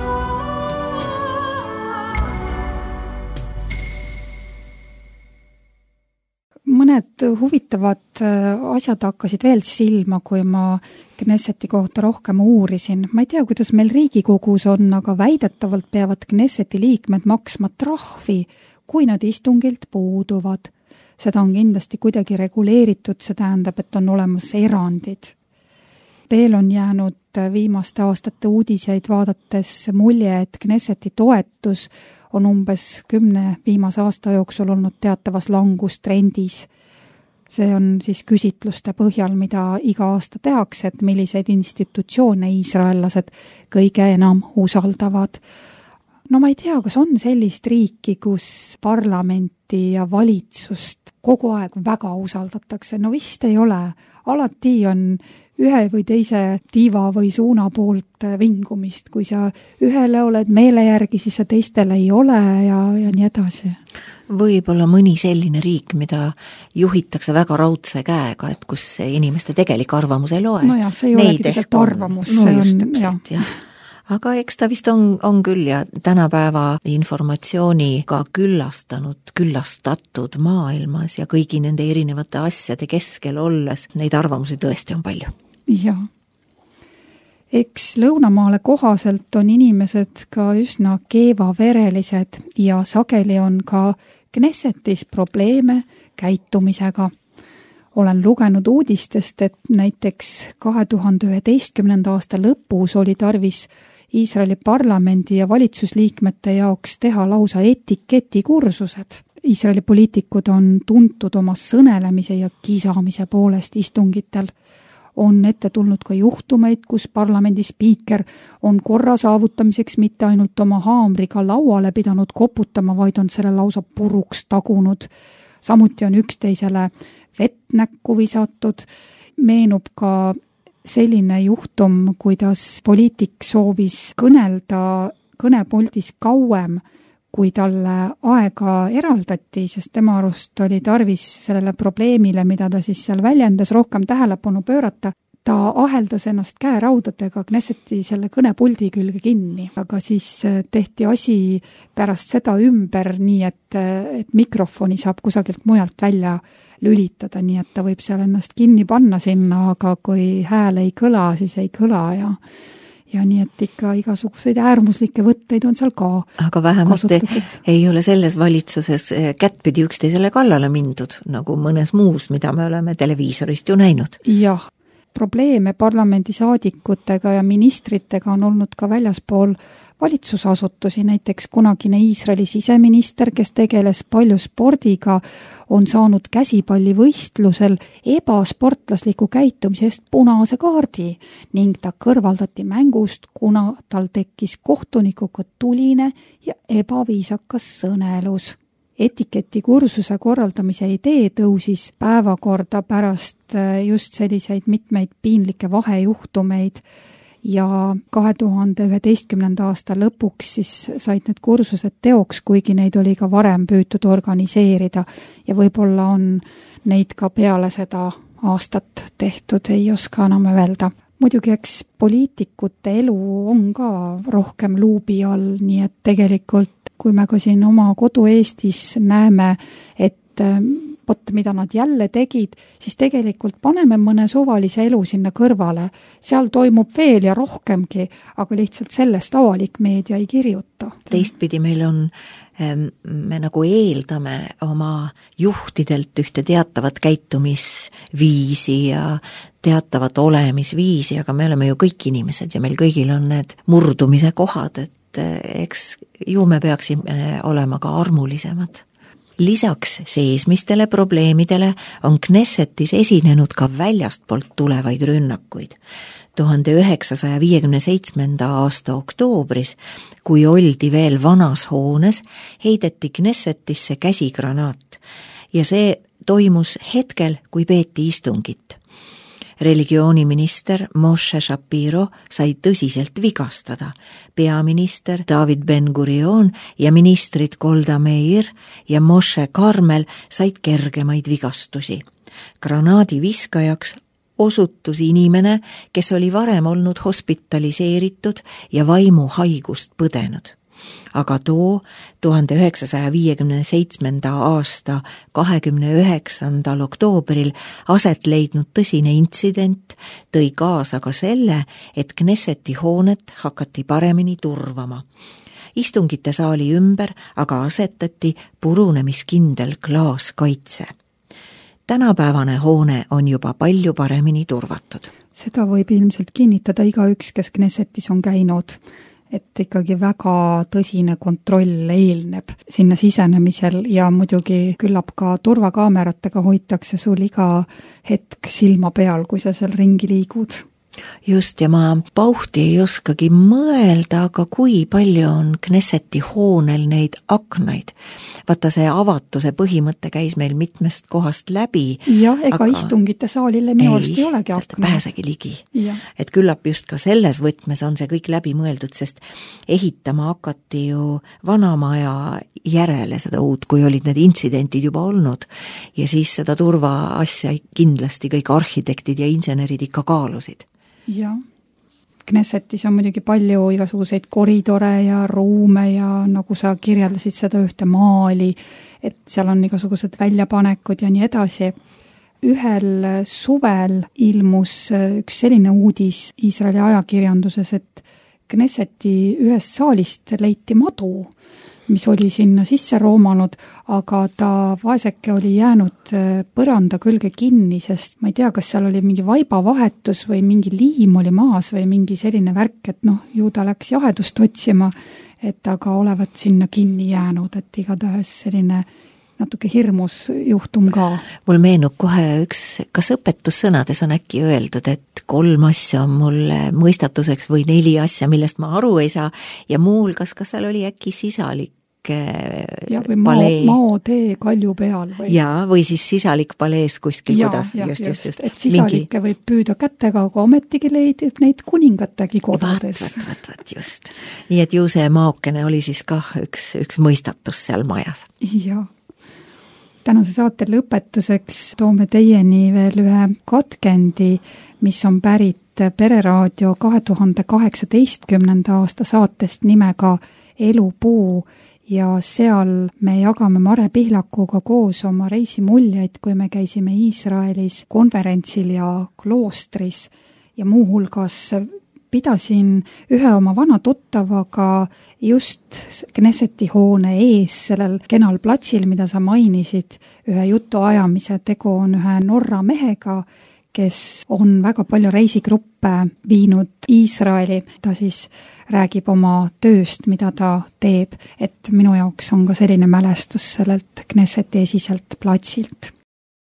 Mõned huvitavad asjad hakkasid veel silma, kui ma Knesseti kohta rohkem uurisin. Ma ei tea, kuidas meil Riigikogus on, aga väidetavalt peavad Knesseti liikmed maksma trahvi, kui nad istungilt puuduvad. Seda on kindlasti kuidagi reguleeritud, see tähendab, et on olemas erandid. Veel on jäänud viimaste aastate uudiseid vaadates mulje, et Knesseti toetus on umbes 10 viimase aasta jooksul olnud teatavas langustrendis. See on siis küsitluste põhjal, mida iga aasta tehakse, et milliseid institutsioone iisraellased kõige enam usaldavad. No ma ei tea, kas on sellist riiki, kus parlamenti ja valitsust kogu aeg väga usaldatakse. No vist ei ole. Alati on ühe või teise tiiva või suuna poolt vingumist. Kui sa ühele oled meele järgi, siis sa teistele ei ole ja nii edasi. Võib-olla mõni selline riik, mida juhitakse väga raudse käega, et kus inimeste tegelik arvamus ei loe. No jah, see ei olegi tegelikult arvamus. No just täpselt, jah. Aga eks ta vist on küll ja tänapäeva informatsiooniga küllastatud maailmas ja kõigi nende erinevate asjade keskel olles, neid arvamusi tõesti on palju. Jah. Eks Lõunamaale kohaselt on inimesed ka üsna keevaverelised ja sageli on ka Knessetis probleeme käitumisega. Olen lugenud uudistest, et näiteks 2011. aasta lõpus oli tarvis Iisraeli parlamendi ja valitsusliikmete jaoks teha lausa etiketikursused. Iisraeli poliitikud on tuntud oma sõnelemise ja kisamise poolest istungitel. On ette tulnud ka juhtumeid, kus parlamendi spiiker on korra saavutamiseks mitte ainult oma haamriga lauale pidanud koputama, vaid on selle lausa puruks tagunud. Samuti on üksteisele vett näkku visatud. Meenub ka selline juhtum, kuidas poliitik soovis kõnelda kõnepuldis kauem, kui talle aega eraldati, sest tema arust oli tarvis sellele probleemile, mida ta siis seal väljendas, rohkem tähelepanu pöörata, ta aheldas ennast käeraudadega Knesseti selle kõnepuldi külge kinni, aga siis tehti asi pärast seda ümber nii, et mikrofoni saab kusagilt mujalt välja lülitada, nii et ta võib seal ennast kinni panna sinna, aga kui hääl ei kõla, siis ei kõla ja nii, et ikka igasuguseid äärmuslikke võtteid on seal ka aga vähemalt kasutatud. Ei ole selles valitsuses kättpidi üksteisele kallale mindud, nagu mõnes muus, mida me oleme televiisorist ju näinud. Jah, probleeme parlamendisaadikutega ja ministritega on olnud ka väljaspool valitsusasutusi, näiteks kunagine Iisraeli siseminister, kes tegeles palju spordiga, on saanud käsipallivõistlusel ebasportlasliku käitumise eest punase kaardi ning ta kõrvaldati mängust, kuna tal tekkis kohtunikuga tuline ja ebaviisakas sõnelus. Etiketikursuse korraldamise idee tõusis päevakorda pärast just selliseid mitmeid piinlikke vahejuhtumeid ja 2011. aasta lõpuks siis said need kursused teoks, kuigi neid oli ka varem püütud organiseerida ja võib-olla on neid ka peale seda aastat tehtud, ei oska enam öelda. Muidugi, eks poliitikute elu on ka rohkem luubi all, nii et tegelikult kui me ka siin oma kodu Eestis näeme, et mida nad jälle tegid, siis tegelikult paneme mõne suvalise elu sinna kõrvale. Seal toimub veel ja rohkemgi, aga lihtsalt sellest avalik meedia ei kirjuta. Teistpidi meil on, me nagu eeldame oma juhtidelt ühte teatavat käitumisviisi ja teatavat olemisviisi, aga me oleme ju kõik inimesed ja meil kõigil on need murdumise kohad, et eks ju me peaksime olema ka armulisemad. Lisaks seesmistele probleemidele on Knessetis esinenud ka väljastpoolt tulevaid rünnakuid. 1957. aasta oktoobris, kui oldi veel vanas hoones, heideti Knessetisse käsigranaat ja see toimus hetkel, kui peeti istungit. Religiooniminister Moshe Shapiro sai tõsiselt vigastada. Peaminister David Ben-Gurion ja ministrid Golda Meir ja Moshe Carmel said kergemaid vigastusi. Granaadi viskajaks osutus inimene, kes oli varem olnud hospitaliseeritud ja vaimuhaigust põdenud. Aga 1957. aasta 29. oktoobril aset leidnud tõsine intsident tõi kaasa ka selle, et Knesseti hoonet hakati paremini turvama. Istungite saali ümber aga asetati purunemiskindel klaaskaitse. Tänapäevane hoone on juba palju paremini turvatud. Seda võib ilmselt kinnitada igaüks, kes Knessetis on käinud, et ikkagi väga tõsine kontroll eelneb sinna sisenemisel ja muidugi küllap ka turvakaameratega hoitakse sul iga hetk silma peal, kui sa seal ringi liigud. Just, ja ma pauhti ei oskagi mõelda, aga kui palju on Knesseti hoonel neid aknaid. Vaata, see avatuse põhimõte käis meil mitmest kohast läbi. Jah, ega istungite saalile minu arust ei olegi akna. Pääsegi ligi. Et küllap just ka selles võtmes on see kõik läbi mõeldud, sest ehitama hakati ju vanamaja järele seda uut, kui olid need intsidentid juba olnud. Ja siis seda turvaasja kindlasti kõik arhitektid ja insenerid ikka kaalusid. Ja Knessetis on muidugi palju igasuguseid koridore ja ruume ja nagu sa kirjeldasid seda ühte maali, et seal on igasugused väljapanekud ja nii edasi. Ühel suvel ilmus üks selline uudis Iisraeli ajakirjanduses, et Knesseti ühest saalist leiti madu, mis oli sinna sisse roomanud, aga ta vaeseke oli jäänud põranda külge kinni, sest ma ei tea, kas seal oli mingi vaibavahetus või mingi liim oli maas või mingi selline värk, et ju ta läks jahedust otsima, et aga olevat sinna kinni jäänud, et igatahes selline natuke hirmus juhtum ka. Mul meenub kohe üks, kas õpetussõnades on äkki öeldud, et 3 asja on mulle mõistatuseks või 4 asja, millest ma aru ei saa ja muulgas, kas seal oli äkki sisalik või maotee kalju peal. Või siis sisalik palees kuskil, kuidas just. Et sisalikke võib püüda kätega, aga ometigi leidib neid kuningategi kodades. Vaat just. Nii et ju see maokene oli siis kah üks mõistatus seal majas. Jah. Tänase saate lõpetuseks toome teieni veel ühe katkendi, mis on pärit Pereraadio 2018. aasta saatest nimega Elupuu ja seal me jagame Mare Pihlakuga koos oma reisimuljeid, kui me käisime Iisraelis konverentsil ja kloostris ja muuhulgas pidasin ühe oma vana tuttavaga just Knesseti hoone ees sellel kenal platsil, mida sa mainisid, ühe jutuajamise. Tegu on ühe Norra mehega, kes on väga palju reisigruppe viinud Iisraeli. Ta siis räägib oma tööst, mida ta teeb, et minu jaoks on ka selline mälestus sellelt Knesseti esiselt platsilt.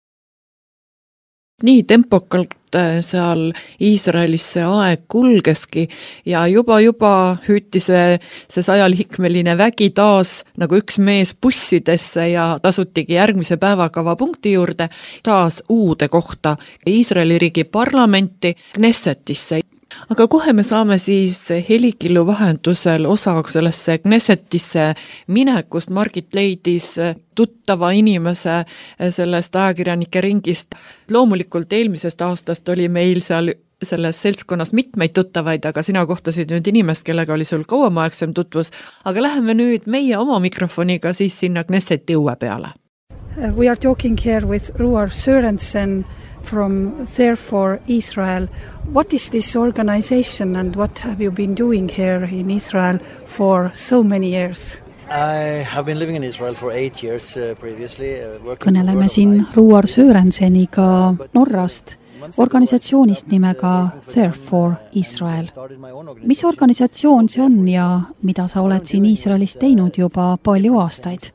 Nii tempokalt seal Iisraelis see aeg kulgeski ja juba hüüti see 100-liikmeline vägi taas nagu üks mees bussidesse ja tasutigi järgmise päevakava punkti juurde taas uude kohta Iisraeli riigi parlamenti Knessetisse. Aga kohe me saame siis helikillu vahendusel osa sellesse Knessetisse minekust. Margit leidis tuttava inimese sellest ajakirjanike ringist. Loomulikult eelmisest aastast oli meil seal selles seltskonnas mitmeid tuttavaid, aga sina kohtasid nüüd inimest, kellega oli sul kauemaaegsem tutvus. Aga läheme nüüd meie oma mikrofoniga siis sinna Knesseti õue peale. We are talking here with Ruar Sørensen from Therefore Israel. What is this organization and what have you been doing here in Israel for so many years? I have been living in Israel for 8 years previously. Kõneleme siin Ruar Sörenseniga Norrast, organisatsioonist nimega Therefore Israel. Mis organisatsioon see on ja mida sa oled siin Iisraelis teinud juba palju aastaid?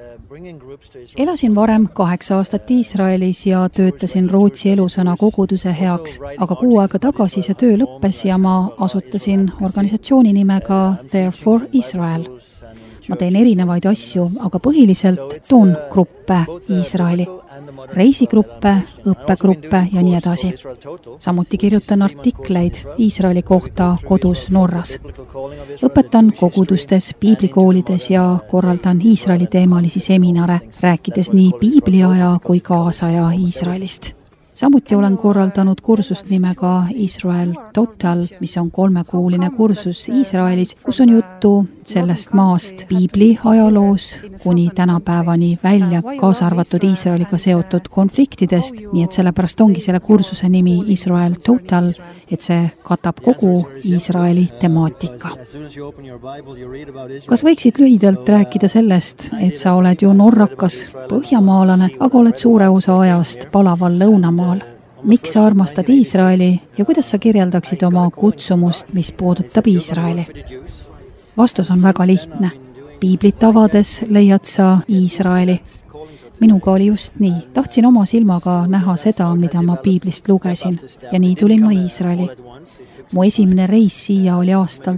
Elasin varem 8 aastat Iisraelis ja töötasin Rootsi elusõna koguduse heaks, aga 6 aega tagasi see töö lõppes ja ma asutasin organisatsiooni nimega Therefore Israel. Ma teen erinevaid asju, aga põhiliselt toon gruppe Iisraeli. Reisigruppe, õppegruppe ja nii edasi. Samuti kirjutan artikleid Iisraeli kohta kodus Norras. Õpetan kogudustes, piiblikoolides ja korraldan Iisraeli teemalisi seminare, rääkides nii piibliaja kui kaasaja Iisraelist. Samuti olen korraldanud kursust nimega Israel Total, mis on 3-kuuline kursus Iisraelis, kus on juttu sellest maast piibli ajaloos kuni tänapäevani välja, kaasa arvatud Iisraeliga seotud konfliktidest, nii et sellepärast ongi selle kursuse nimi Israel Total, et see katab kogu Iisraeli temaatika. Kas võiksid lühidalt rääkida sellest, et sa oled ju norrakas põhjamaalane, aga oled suure osa ajast palaval lõunamaal? Miks sa armastad Iisraeli ja kuidas sa kirjeldaksid oma kutsumust, mis puudutab Iisraeli? Vastus on väga lihtne. Piiblit avades leiad sa Iisraeli. Minuga oli just nii. Tahtsin oma silmaga näha seda, mida ma piiblist lugesin ja nii tulin ma Iisraeli. Mu esimene reis siia oli aastal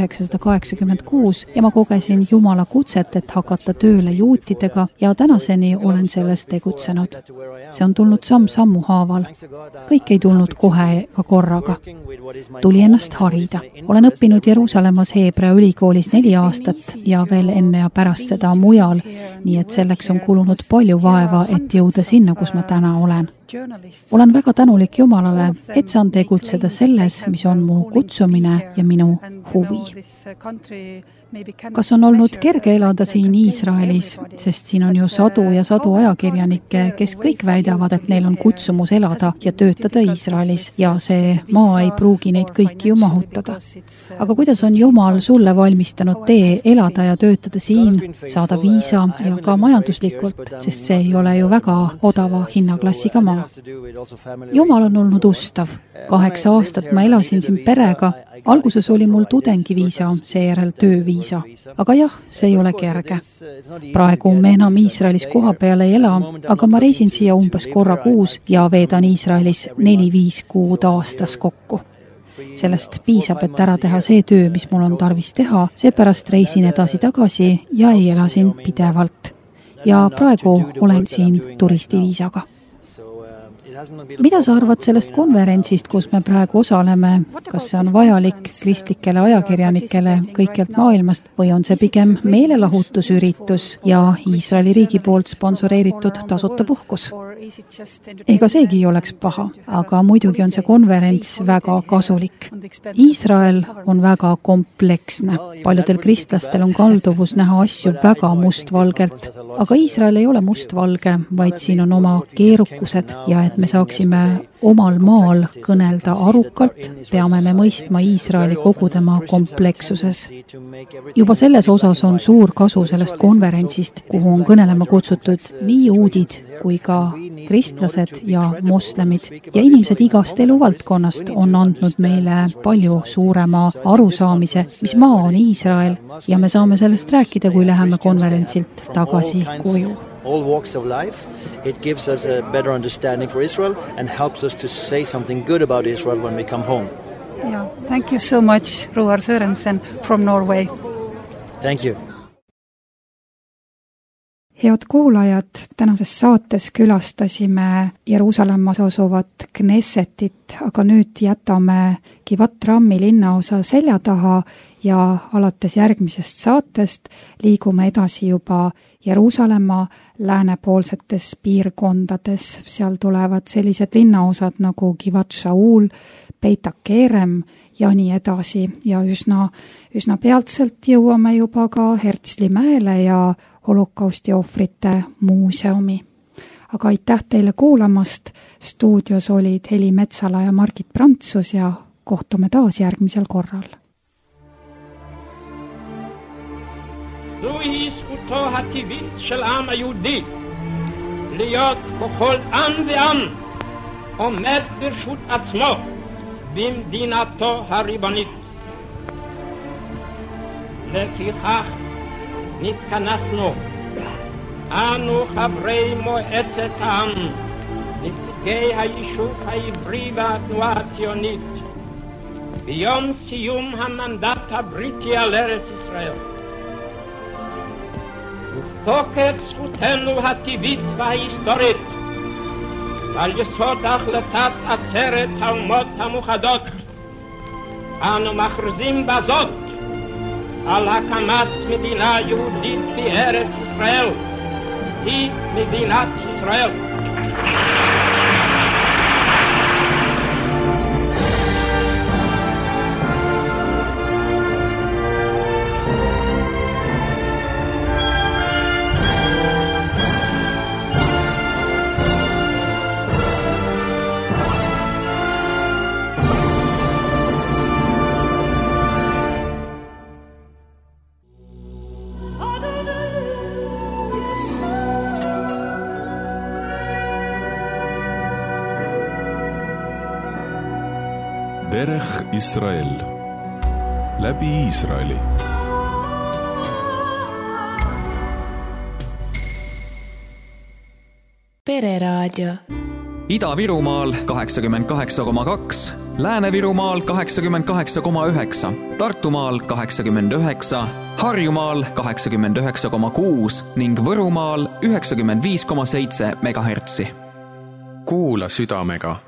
1986 ja ma kogesin Jumala kutset, et hakata tööle juutidega ja tänaseni olen selles tegutsenud. See on tulnud samm-sammu haaval. Kõik ei tulnud kohe ega korraga. Tuli ennast harida. Olen õppinud Jeruusalemmas Heebrea ülikoolis 4 aastat ja veel enne ja pärast seda mujal, nii et selleks on kulunud palju vaeva, et jõuda sinna, kus ma täna olen. Olen väga tänulik Jumalale, et saan tegutseda selles, mis on mu kutsumine ja minu huvi. Kas on olnud kerge elada siin Iisraelis, sest siin on ju sadu ja sadu ajakirjanikke, kes kõik väidavad, et neil on kutsumus elada ja töötada Iisraelis ja see maa ei pruugi neid kõiki ju mahutada. Aga kuidas on Jumal sulle valmistanud tee elada ja töötada siin, saada viisa ja ka majanduslikult, sest see ei ole ju väga odava hinnaklassiga maa. Jumal on olnud ustav. 8 aastat ma elasin siin perega. Alguses oli mul tudengiviisa, seejärel tööviisa. Aga jah, see ei ole kerge. Praegu me enam Iisraelis koha peal ei ela, aga ma reisin siia umbes korra kuus ja veedan Iisraelis 4-5 kuud aastas kokku. Sellest piisab, et ära teha see töö, mis mul on tarvis teha, seepärast reisin edasi-tagasi ja ei ela siin pidevalt. Ja praegu olen siin turistiviisaga. Mida sa arvad sellest konverentsist, kus me praegu osaleme? Kas see on vajalik kristlikele ajakirjanikele kõikjalt maailmast või on see pigem meelelahutusüritus ja Iisraeli riigi poolt sponsoreeritud tasuta puhkus? Ega seegi ei oleks paha, aga muidugi on see konverents väga kasulik. Iisrael on väga kompleksne. Paljudel kristlastel on kalduvus näha asju väga mustvalgelt, aga Iisrael ei ole mustvalge, vaid siin on oma keerukused ja et me saaksime omal maal kõnelda arukalt, peame me mõistma Iisraeli kogu tema komplekssuses. Juba selles osas on suur kasu sellest konverentsist, kuhu on kõnelema kutsutud nii juudid kui ka kristlased ja moslemid. Ja inimesed igast eluvaldkonnast on andnud meile palju suurema arusaamise, mis maa on Iisrael ja me saame sellest rääkida, kui läheme konverentsilt tagasi koju. All walks of life. It gives us a better understanding for Israel and helps us to say something good about Israel when we come home. Yeah, thank you so much, Roar Sørensen from Norway. Thank you. Head kuulajad, tänases saates külastasime Jeruusalemmas asuvat Knessetit, aga nüüd jätame Givat Rammi linnaosa selja taha ja alates järgmisest saatest liigume edasi juba Jeruusalemma läänepoolsetes piirkondades. Seal tulevad sellised linnaosad nagu Givat Shaul, Beit Hakerem ja nii edasi. Ja üsna peatselt jõuame juba ka Herzli mäele ja holokausti ohvrite muuseumi. Aga aitäh teile kuulamast. Stuudios olid Heli Metsala ja Margit Prantsus ja kohtume taas järgmisel korral. זוהי זכותו הטבעית של העם היהודי להיות בכל עם ועם עומד ברשות עצמו במדינתו הריבונית. לפיכך נתכנסנו אנו חברי מועצת העם, נציגי היישוב העברי והתנועה הציונית, ביום סיום המנדט הבריטי על ארץ ישראל. תוקף זכותנו הטבעית וההיסטורית ועל יסוד החלטת עצרת האומות המאוחדות אנו מכריזים בזאת על הקמת מדינה יהודית בארץ ישראל, היא מדינת ישראל. דרך ישראל, läbi Iisraeli. Pereraadio. Ida-Virumaal 88,2, Lääne-Virumaal 88,9, Tartumaal 89, Harjumaal 89,6 ning Võrumaal 95,7 MHz. Kuula südamega.